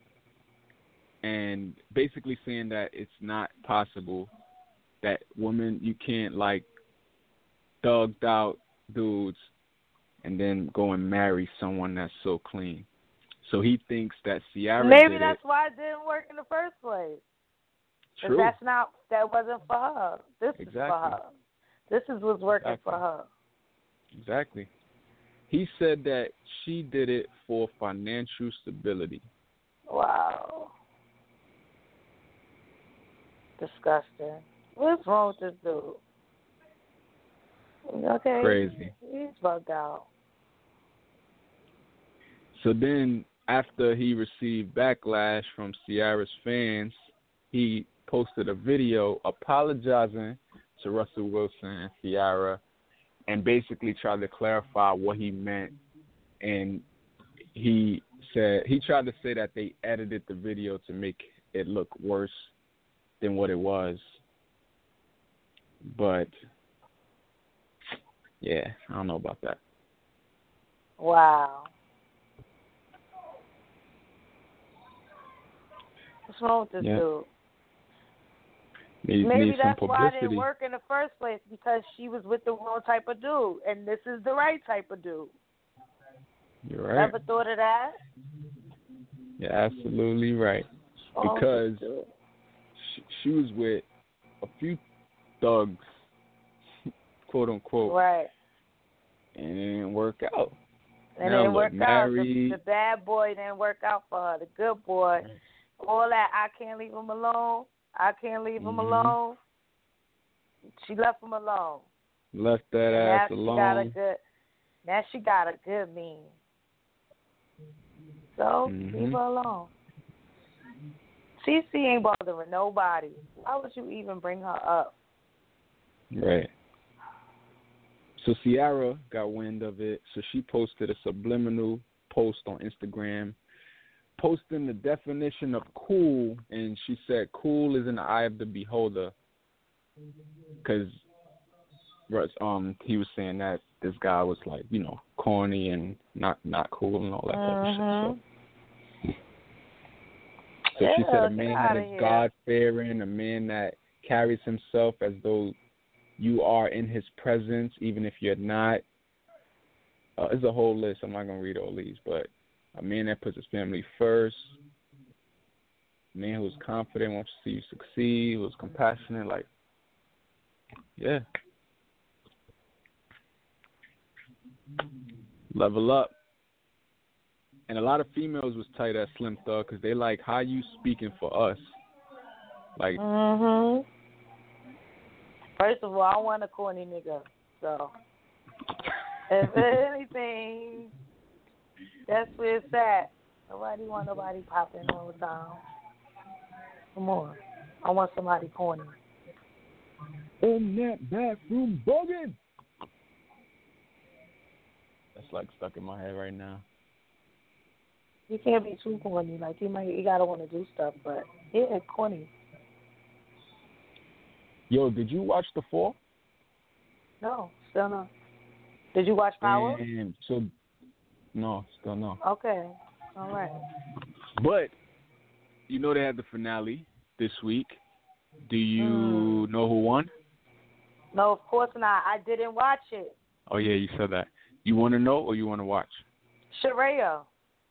And basically saying that it's not possible that women, you can't like thugged out dudes and then go and marry someone that's so clean. So he thinks that Ciara Maybe did that's it. why it didn't work in the first place. True. That's not, that wasn't for her. This Exactly. is for her. This is what's working Exactly. for her. Exactly. He said that she did it for financial stability. Wow. Disgusting. What's wrong with this dude? Okay. Crazy. He's bugged out. So then, after he received backlash from Ciara's fans, he posted a video apologizing to Russell Wilson and Ciara and basically tried to clarify what he meant. And he said he tried to say that they edited the video to make it look worse than what it was. But, yeah, I don't know about that. Wow. What's wrong with this Yeah. dude? Needs, Maybe needs some that's why it publicity. didn't work in the first place, because she was with the wrong type of dude, and this is the right type of dude. You're right. Ever thought of that? You're absolutely right. Oh, Because dude. she, she was with a few thugs, quote unquote, Right. and it didn't work out. And Now it didn't look, work out. The, married. the bad boy didn't work out for her. The good boy, all that, I can't leave him alone. I can't leave him Mm-hmm. alone. She left him alone. Left that And ass now alone. She got a good, now she got a good mean. So, Mhm. leave her alone. C C ain't bothering nobody. Why would you even bring her up? Right. So Ciara got wind of it, so she posted a subliminal post on Instagram, posting the definition of cool, and she said cool is in the eye of the beholder, because um he was saying that this guy was like, you know, corny and not not cool and all that type of shit. So, so she said Ew, a man get that outta is here. God-fearing, a man that carries himself as though you are in his presence, even if you're not. Uh, it's a whole list. I'm not going to read all these, but a man that puts his family first, a man who's confident, wants to see you succeed, who's compassionate, like, yeah. Level up. And a lot of females was tight at Slim Thug because they like, how you speaking for us? Like, Mhm. First of all, I want a corny nigga. So, if anything, that's where it's at. Nobody want nobody popping all the time. Come on. I want somebody corny. In that bathroom bugging. That's like stuck in my head right now. You can't be too corny. Like, you might, you gotta want to do stuff, but yeah, corny. Yo, did you watch The Fall? No, still no. Did you watch Power? And so, no, still no. Okay, all right. But you know they had the finale this week. Do you mm. know who won? No, of course not. I didn't watch it. Oh yeah, you said that. You want to know or you want to watch? Sharia.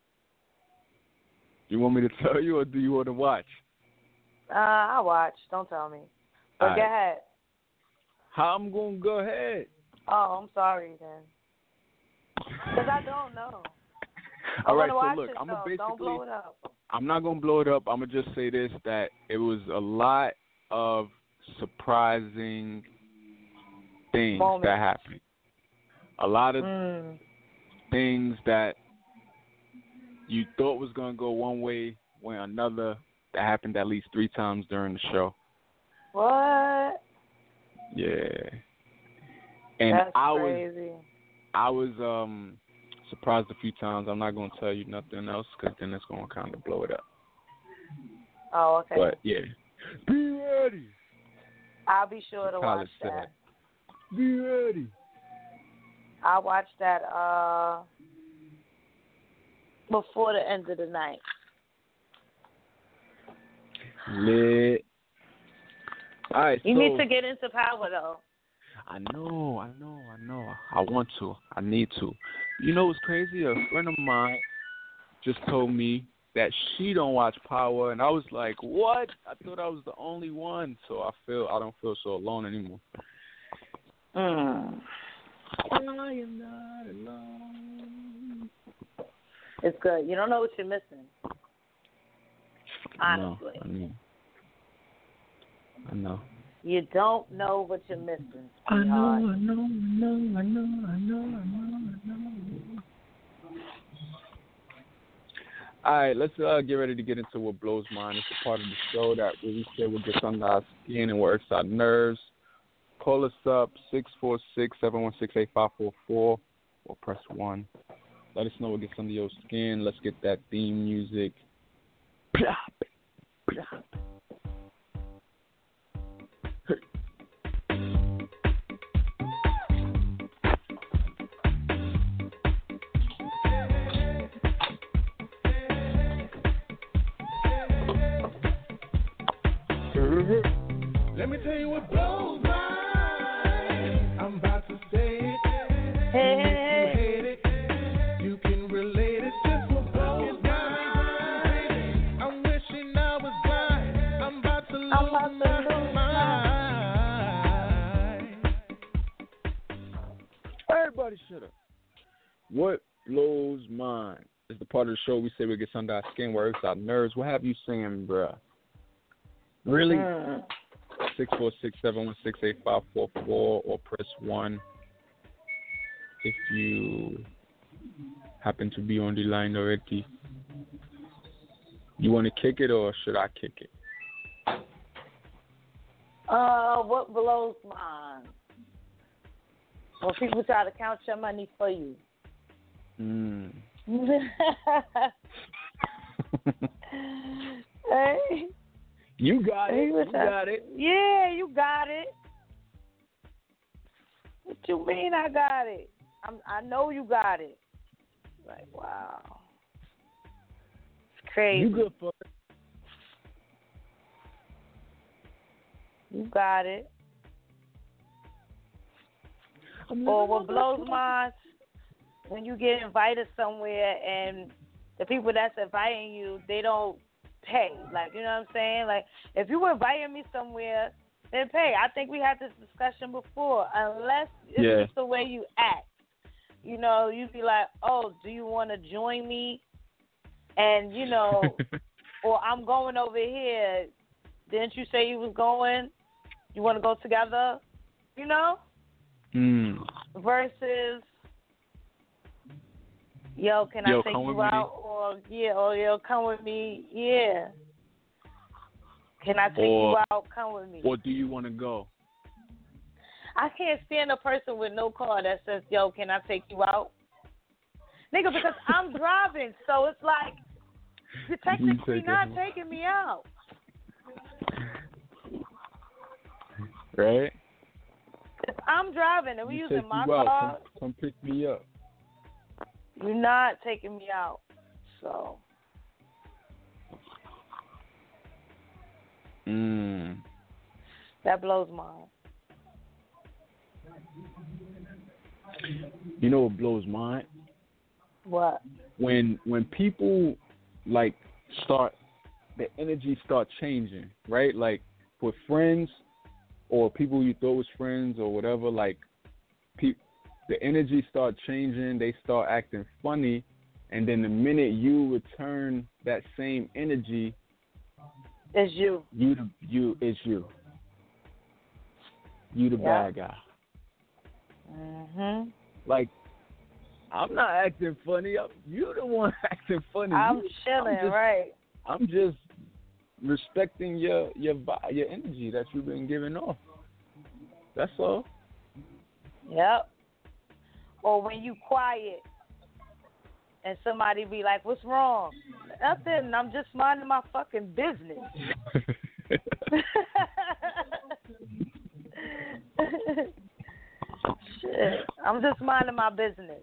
You want me to tell you or do you want to watch? Uh, I watch. Don't tell me. But All go right. ahead. How I'm gonna go ahead? Oh, I'm sorry then. Because I don't know. I All right, watch so look, it, I'm though. gonna basically. Don't blow it up. I'm not gonna blow it up. I'm gonna just say this: that it was a lot of surprising things Moments. that happened. A lot of mm. things that you thought was gonna go one way went another. That happened at least three times during the show. What? Yeah. And That's I crazy. was I was um surprised a few times. I'm not gonna tell you nothing else because then it's gonna kind of blow it up. Oh, okay. But yeah, be ready. I'll be sure to watch said. that. Be ready. I'll watch that uh before the end of the night. Lit. All right. You so, need to get into Power though. I know, I know, I know. I want to. I need to. You know what's crazy? A friend of mine just told me that she don't watch Power, and I was like, "What? I thought I was the only one." So I feel I don't feel so alone anymore. Mm. I am not alone. It's good. You don't know what you're missing. Honestly. I know. I know. I know. You don't know what you're missing. I know, sweetheart. I know, I know, I know, I know, I know, I know. All right, let's uh, get ready to get into what blows mine. It's a part of the show that we say what gets under our skin and works our nerves. Call us up, six four six, seven one six, eight five four four, or press one. Let us know what gets under your skin. Let's get that theme music. Plop, plop. Let me tell you what blows mine. I'm about to say it. Hey, You hate it. You can relate it. Just what blows mine. I'm wishing I was blind. I'm about to lose I'm about to my lose mind. Everybody shut up. What blows mine is the part of the show we say what gets under our skin, works our nerves. What have you saying, bruh? Really? Mm. six four six, seven one six, eight five four four or press one if you happen to be on the line already. You want to kick it or should I kick it? Uh, what blows mine? When people try to count your money for you. Mm. Hey. You got it. You got it. Yeah, you got it. What you mean I got it? I'm, I know you got it. Like, wow. It's crazy. You good for it. You got it. Or what blows mine, when you get invited somewhere and the people that's inviting you, they don't pay. Like, you know what I'm saying? Like, if you were inviting me somewhere, then pay. I think we had this discussion before. Unless it's Yeah. just the way you act. You know, you'd be like, oh, do you want to join me? And, you know, or I'm going over here. Didn't you say you was going? You want to go together? you know? Mm. Versus, yo, can Yo, I take come you with me. out? Or, yeah, or yo, come with me. Yeah. Can I take Or- you out? Come with me. Or do you want to go? I can't stand a person with no car that says, yo, can I take you out? Nigga, because I'm driving, so it's like, you're technically take not it. taking me out. Right? If I'm driving and we're You using take my you out. car, Come, come pick me up. you're not taking me out. So, Mm. that blows my mind. You know what blows mine? What? When when people like start, the energy start changing, right? Like with friends or people you thought was friends or whatever, like pe- the energy start changing, they start acting funny, and then the minute you return that same energy, It's you. you the, you it's you. You the Yeah. bad guy. Mhm. Like, I'm not acting funny. I'm, you the one acting funny. I'm You- chilling, I'm just, right? I'm just respecting your your vi- your energy that you've been giving off. That's all. Yep. Or when you quiet and somebody be like, what's wrong? Nothing. I'm just minding my fucking business. Shit. I'm just minding my business.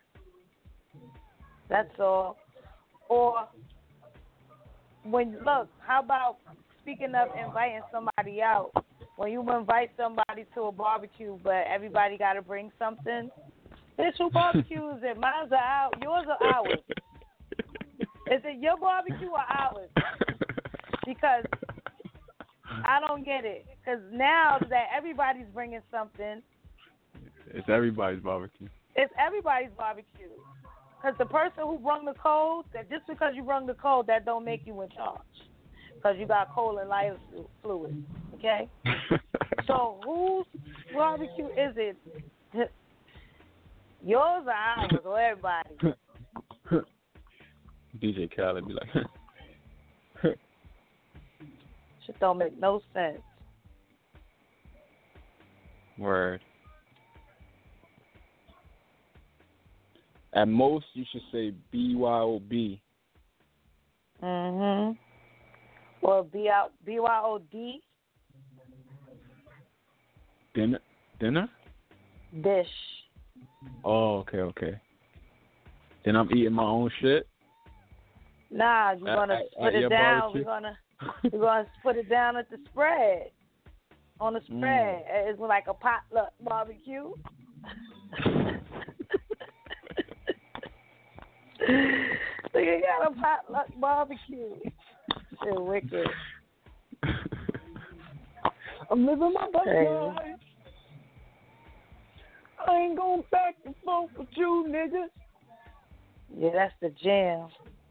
That's all. Or when, look, how about, speaking of inviting somebody out, when you invite somebody to a barbecue, but everybody got to bring something, bitch, who barbecue is it? Mine's are out. Yours or ours? Is it your barbecue or ours? Because I don't get it. Because now that everybody's bringing something, It's everybody's barbecue. it's everybody's barbecue. Because the person who brung the code, that just because you brung the code, that don't make you in charge. Because you got coal and lighter fluid. Okay? So whose barbecue is it? Yours or ours or everybody? D J Khaled be like, Shit don't make no sense. word. At most, you should say B Y O B. Mhm. Or B Y O D. Dinner? Dinner? Dish. Oh, okay, okay. Then I'm eating my own shit. Nah, you're At- gonna at- put at it your down. barbecue? We're gonna we're gonna put it down at the spread. On the spread, Mm. it's like a potluck barbecue. They got a potluck barbecue. Shit, wicked. I'm living my best Crazy. life. I ain't going back and forth with you, nigga. Yeah, that's the jam.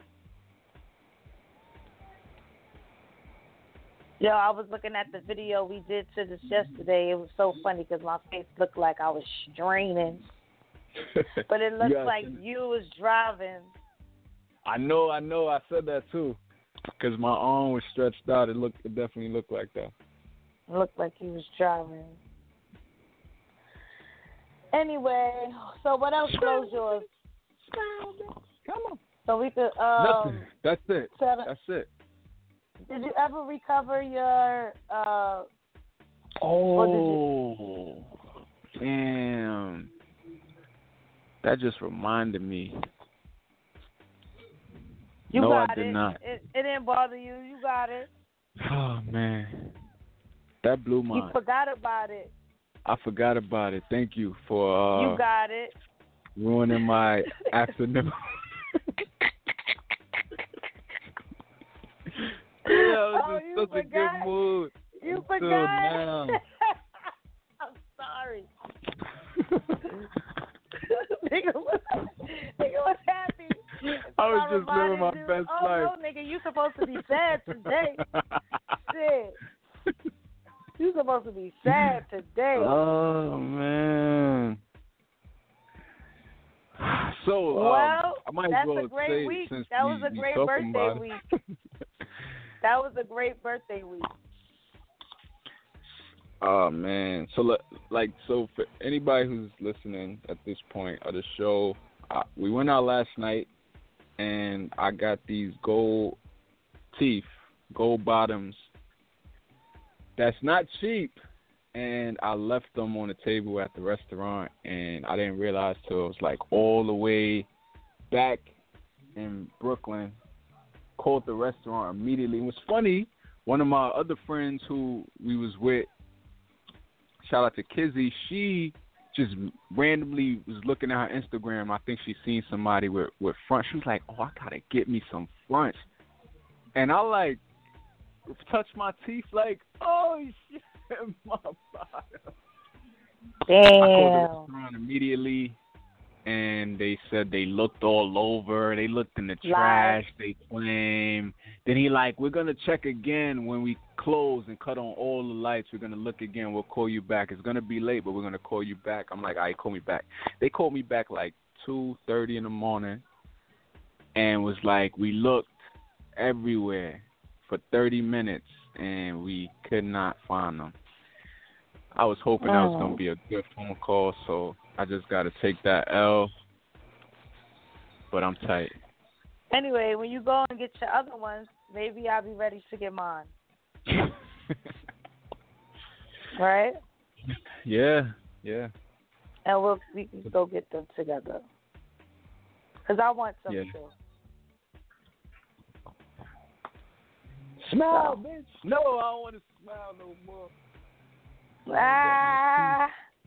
Yo, I was looking at the video we did to this yesterday. It was so funny because my face looked like I was straining. But it looked Yeah, like you was driving. I know, I know. I said that too, because my arm was stretched out. It looked, it definitely looked like that. It looked like you was driving. Anyway, so what else blows yours? Come on. So we could. Um, Nothing. That's it. set up- That's it. Did you ever recover your? Uh, Oh, damn. That just reminded me. you No, got I did it. not. It, it didn't bother you. You got it. Oh, man. That blew my. You forgot about it. I forgot about it. Thank you for uh, You got it. ruining my afternoon. Yeah, I was Oh, in you such a forgot? good mood. You Until forgot. now. I'm sorry. nigga, was, nigga was happy. I was I just living my reminded you, best oh, life. no, nigga, you supposed to be sad today. Shit. You supposed supposed to be sad today. Oh man. So well, um, I might that's as well a great say week. since That we, was a we great talking birthday about week. it. That was a great birthday week. Oh man. So look, like, so for anybody who's listening at this point of the show, uh, we went out last night, and I got these gold teeth, gold bottoms. That's not cheap. And I left them on the table at the restaurant, and I didn't realize till it was like all the way back in Brooklyn. Called the restaurant immediately. It was funny. One of my other friends who we was with, shout out to Kizzy, she just randomly was looking at her Instagram. I think she seen somebody with, with fronts. She was like, oh, I got to get me some fronts. And I, like, touched my teeth like, oh, shit, my bottom. Damn. I called the restaurant immediately, and they said they looked all over. They looked in the trash. They claim. Then he like, we're going to check again when we close and cut on all the lights. We're going to look again. We'll call you back. It's going to be late, but we're going to call you back. I'm like, all right, call me back. They called me back like two thirty in the morning and was like, we looked everywhere for thirty minutes, and we could not find them. I was hoping that was going to be a good phone call, so I just got to take that L, but I'm tight. Anyway, when you go and get your other ones, maybe I'll be ready to get mine. Right? Yeah, yeah. And we'll we can go get them together. Because I want some yeah. too. Smile, so. bitch. No, I don't want to smile no more. Ah,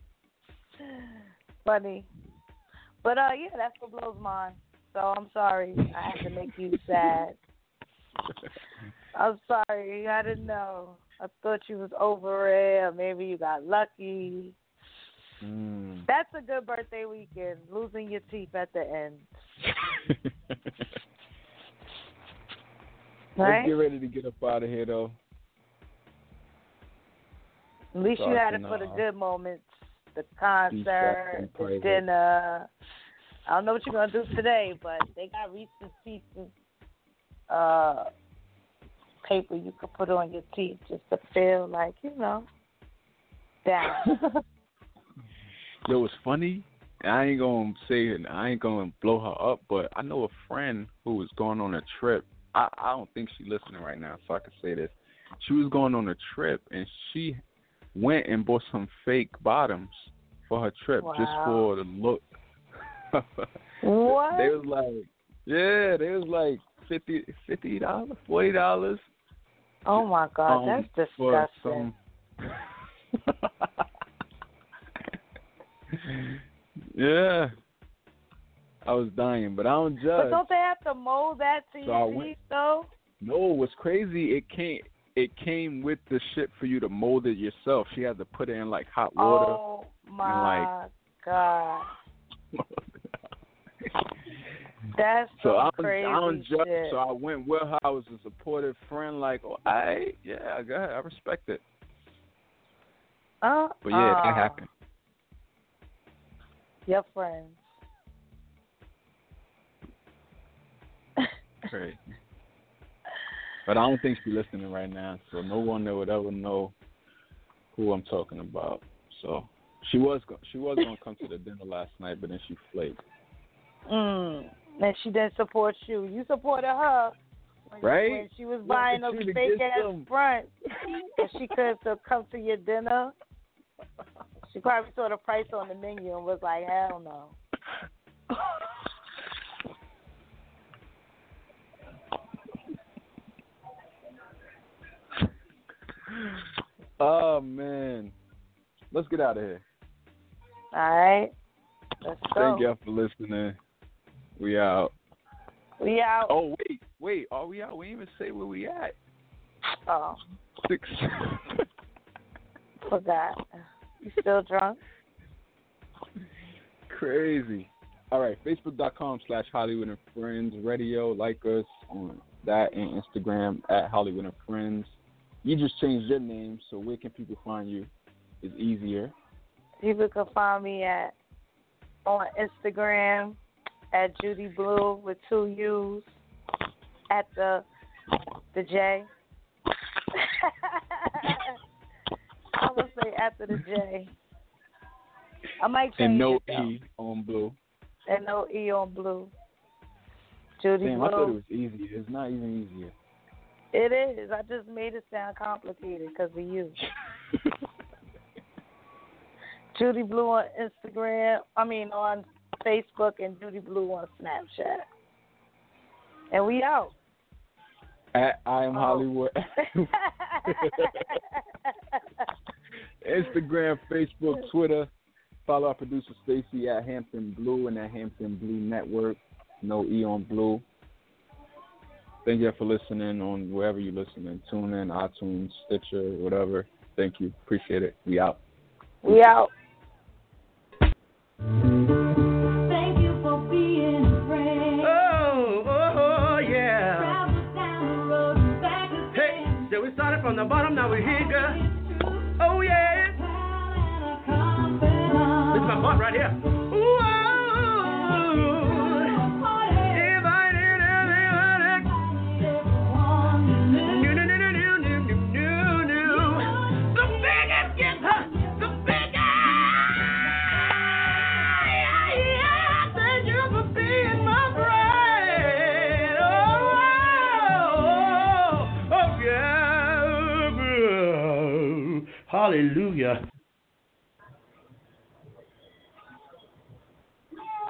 funny. But, uh, yeah, that's what blows mine. So I'm sorry I had to make you sad. I'm sorry. I didn't know. I thought you was over it, or maybe you got lucky. Mm. That's a good birthday weekend, losing your teeth at the end. Right? Let's get ready to get up out of here, though. At least so you I had can, it for the uh, good moments, the concert, the dinner. I don't know what you're going to do today, but they got Reese's Pieces uh, paper you could put on your teeth just to feel like, you know, down. Yo, it's funny. I ain't going to say it. I ain't going to blow her up, but I know a friend who was going on a trip. I, I don't think she's listening right now, so I can say this. She was going on a trip, and she went and bought some fake bottoms for her trip wow. just for the look. What? They was like, yeah, they was like fifty, fifty dollars, forty dollars. Oh my God, um, that's disgusting. Some... yeah, I was dying, but I don't judge. But don't they have to mold that to so your went... teeth though? No, what's crazy? It came. It came with the shit for you to mold it yourself. She had to put it in like hot water. Oh my and, like... God. That's so some I was, crazy I don't judge. shit. So I went with her. I was a supportive friend. Like, oh, I yeah, go ahead. I respect it. Uh, But yeah, uh, that happened. Your friends. Crazy. But I don't think she's listening right now, so no one that would ever know who I'm talking about. So she was go- she was gonna come to the dinner last night, but then she flaked. Mm. And she didn't support you. You supported her when, right? when she was buying those fake ass fronts. And she could have come to your dinner. She probably saw the price on the menu and was like, hell no. Oh man. Let's get out of here. All right. Let's go. Thank y'all for listening. We out. We out. Oh, wait. Wait. Are we out? We didn't even say where we at. Oh. Six. Forgot. You still drunk? Crazy. All right. Facebook.com slash Hollywood and Friends Radio. Like us on that and Instagram at Hollywood and Friends. you just changed your name, so where can people find you? It's easier. People can find me at on Instagram at Judy Blue with two U's at the the J. I'm gonna say after the J. I might change And no it, though. E on Blue. And no E on Blue. Judy Damn, Blue. I thought it was easier. It's not even easier. It is. I just made it sound complicated because of you. Judy Blue on Instagram. I mean on Facebook, and Judy Blue on Snapchat. And we out. At I am Oh. Hollywood. Instagram, Facebook, Twitter. Follow our producer Stacy at Hampton Blue and at Hampton Blue Network. No E on Blue. Thank you for listening on wherever you're listening. Tune in, iTunes, Stitcher, whatever. Thank you. Appreciate it. We out. We out. Thank you for being a friend. Oh, oh, oh, yeah. Travel down the road and back again. Hey, so we started from the bottom, now we're here, girl. Oh, yeah. This is my part right here. Ooh, oh, if I did everybody. No, no, no, no, no, no, no, no. The biggest gift, huh? The biggest. Yeah, yeah. Thank you for being my friend. Oh, oh, oh, yeah. Hallelujah.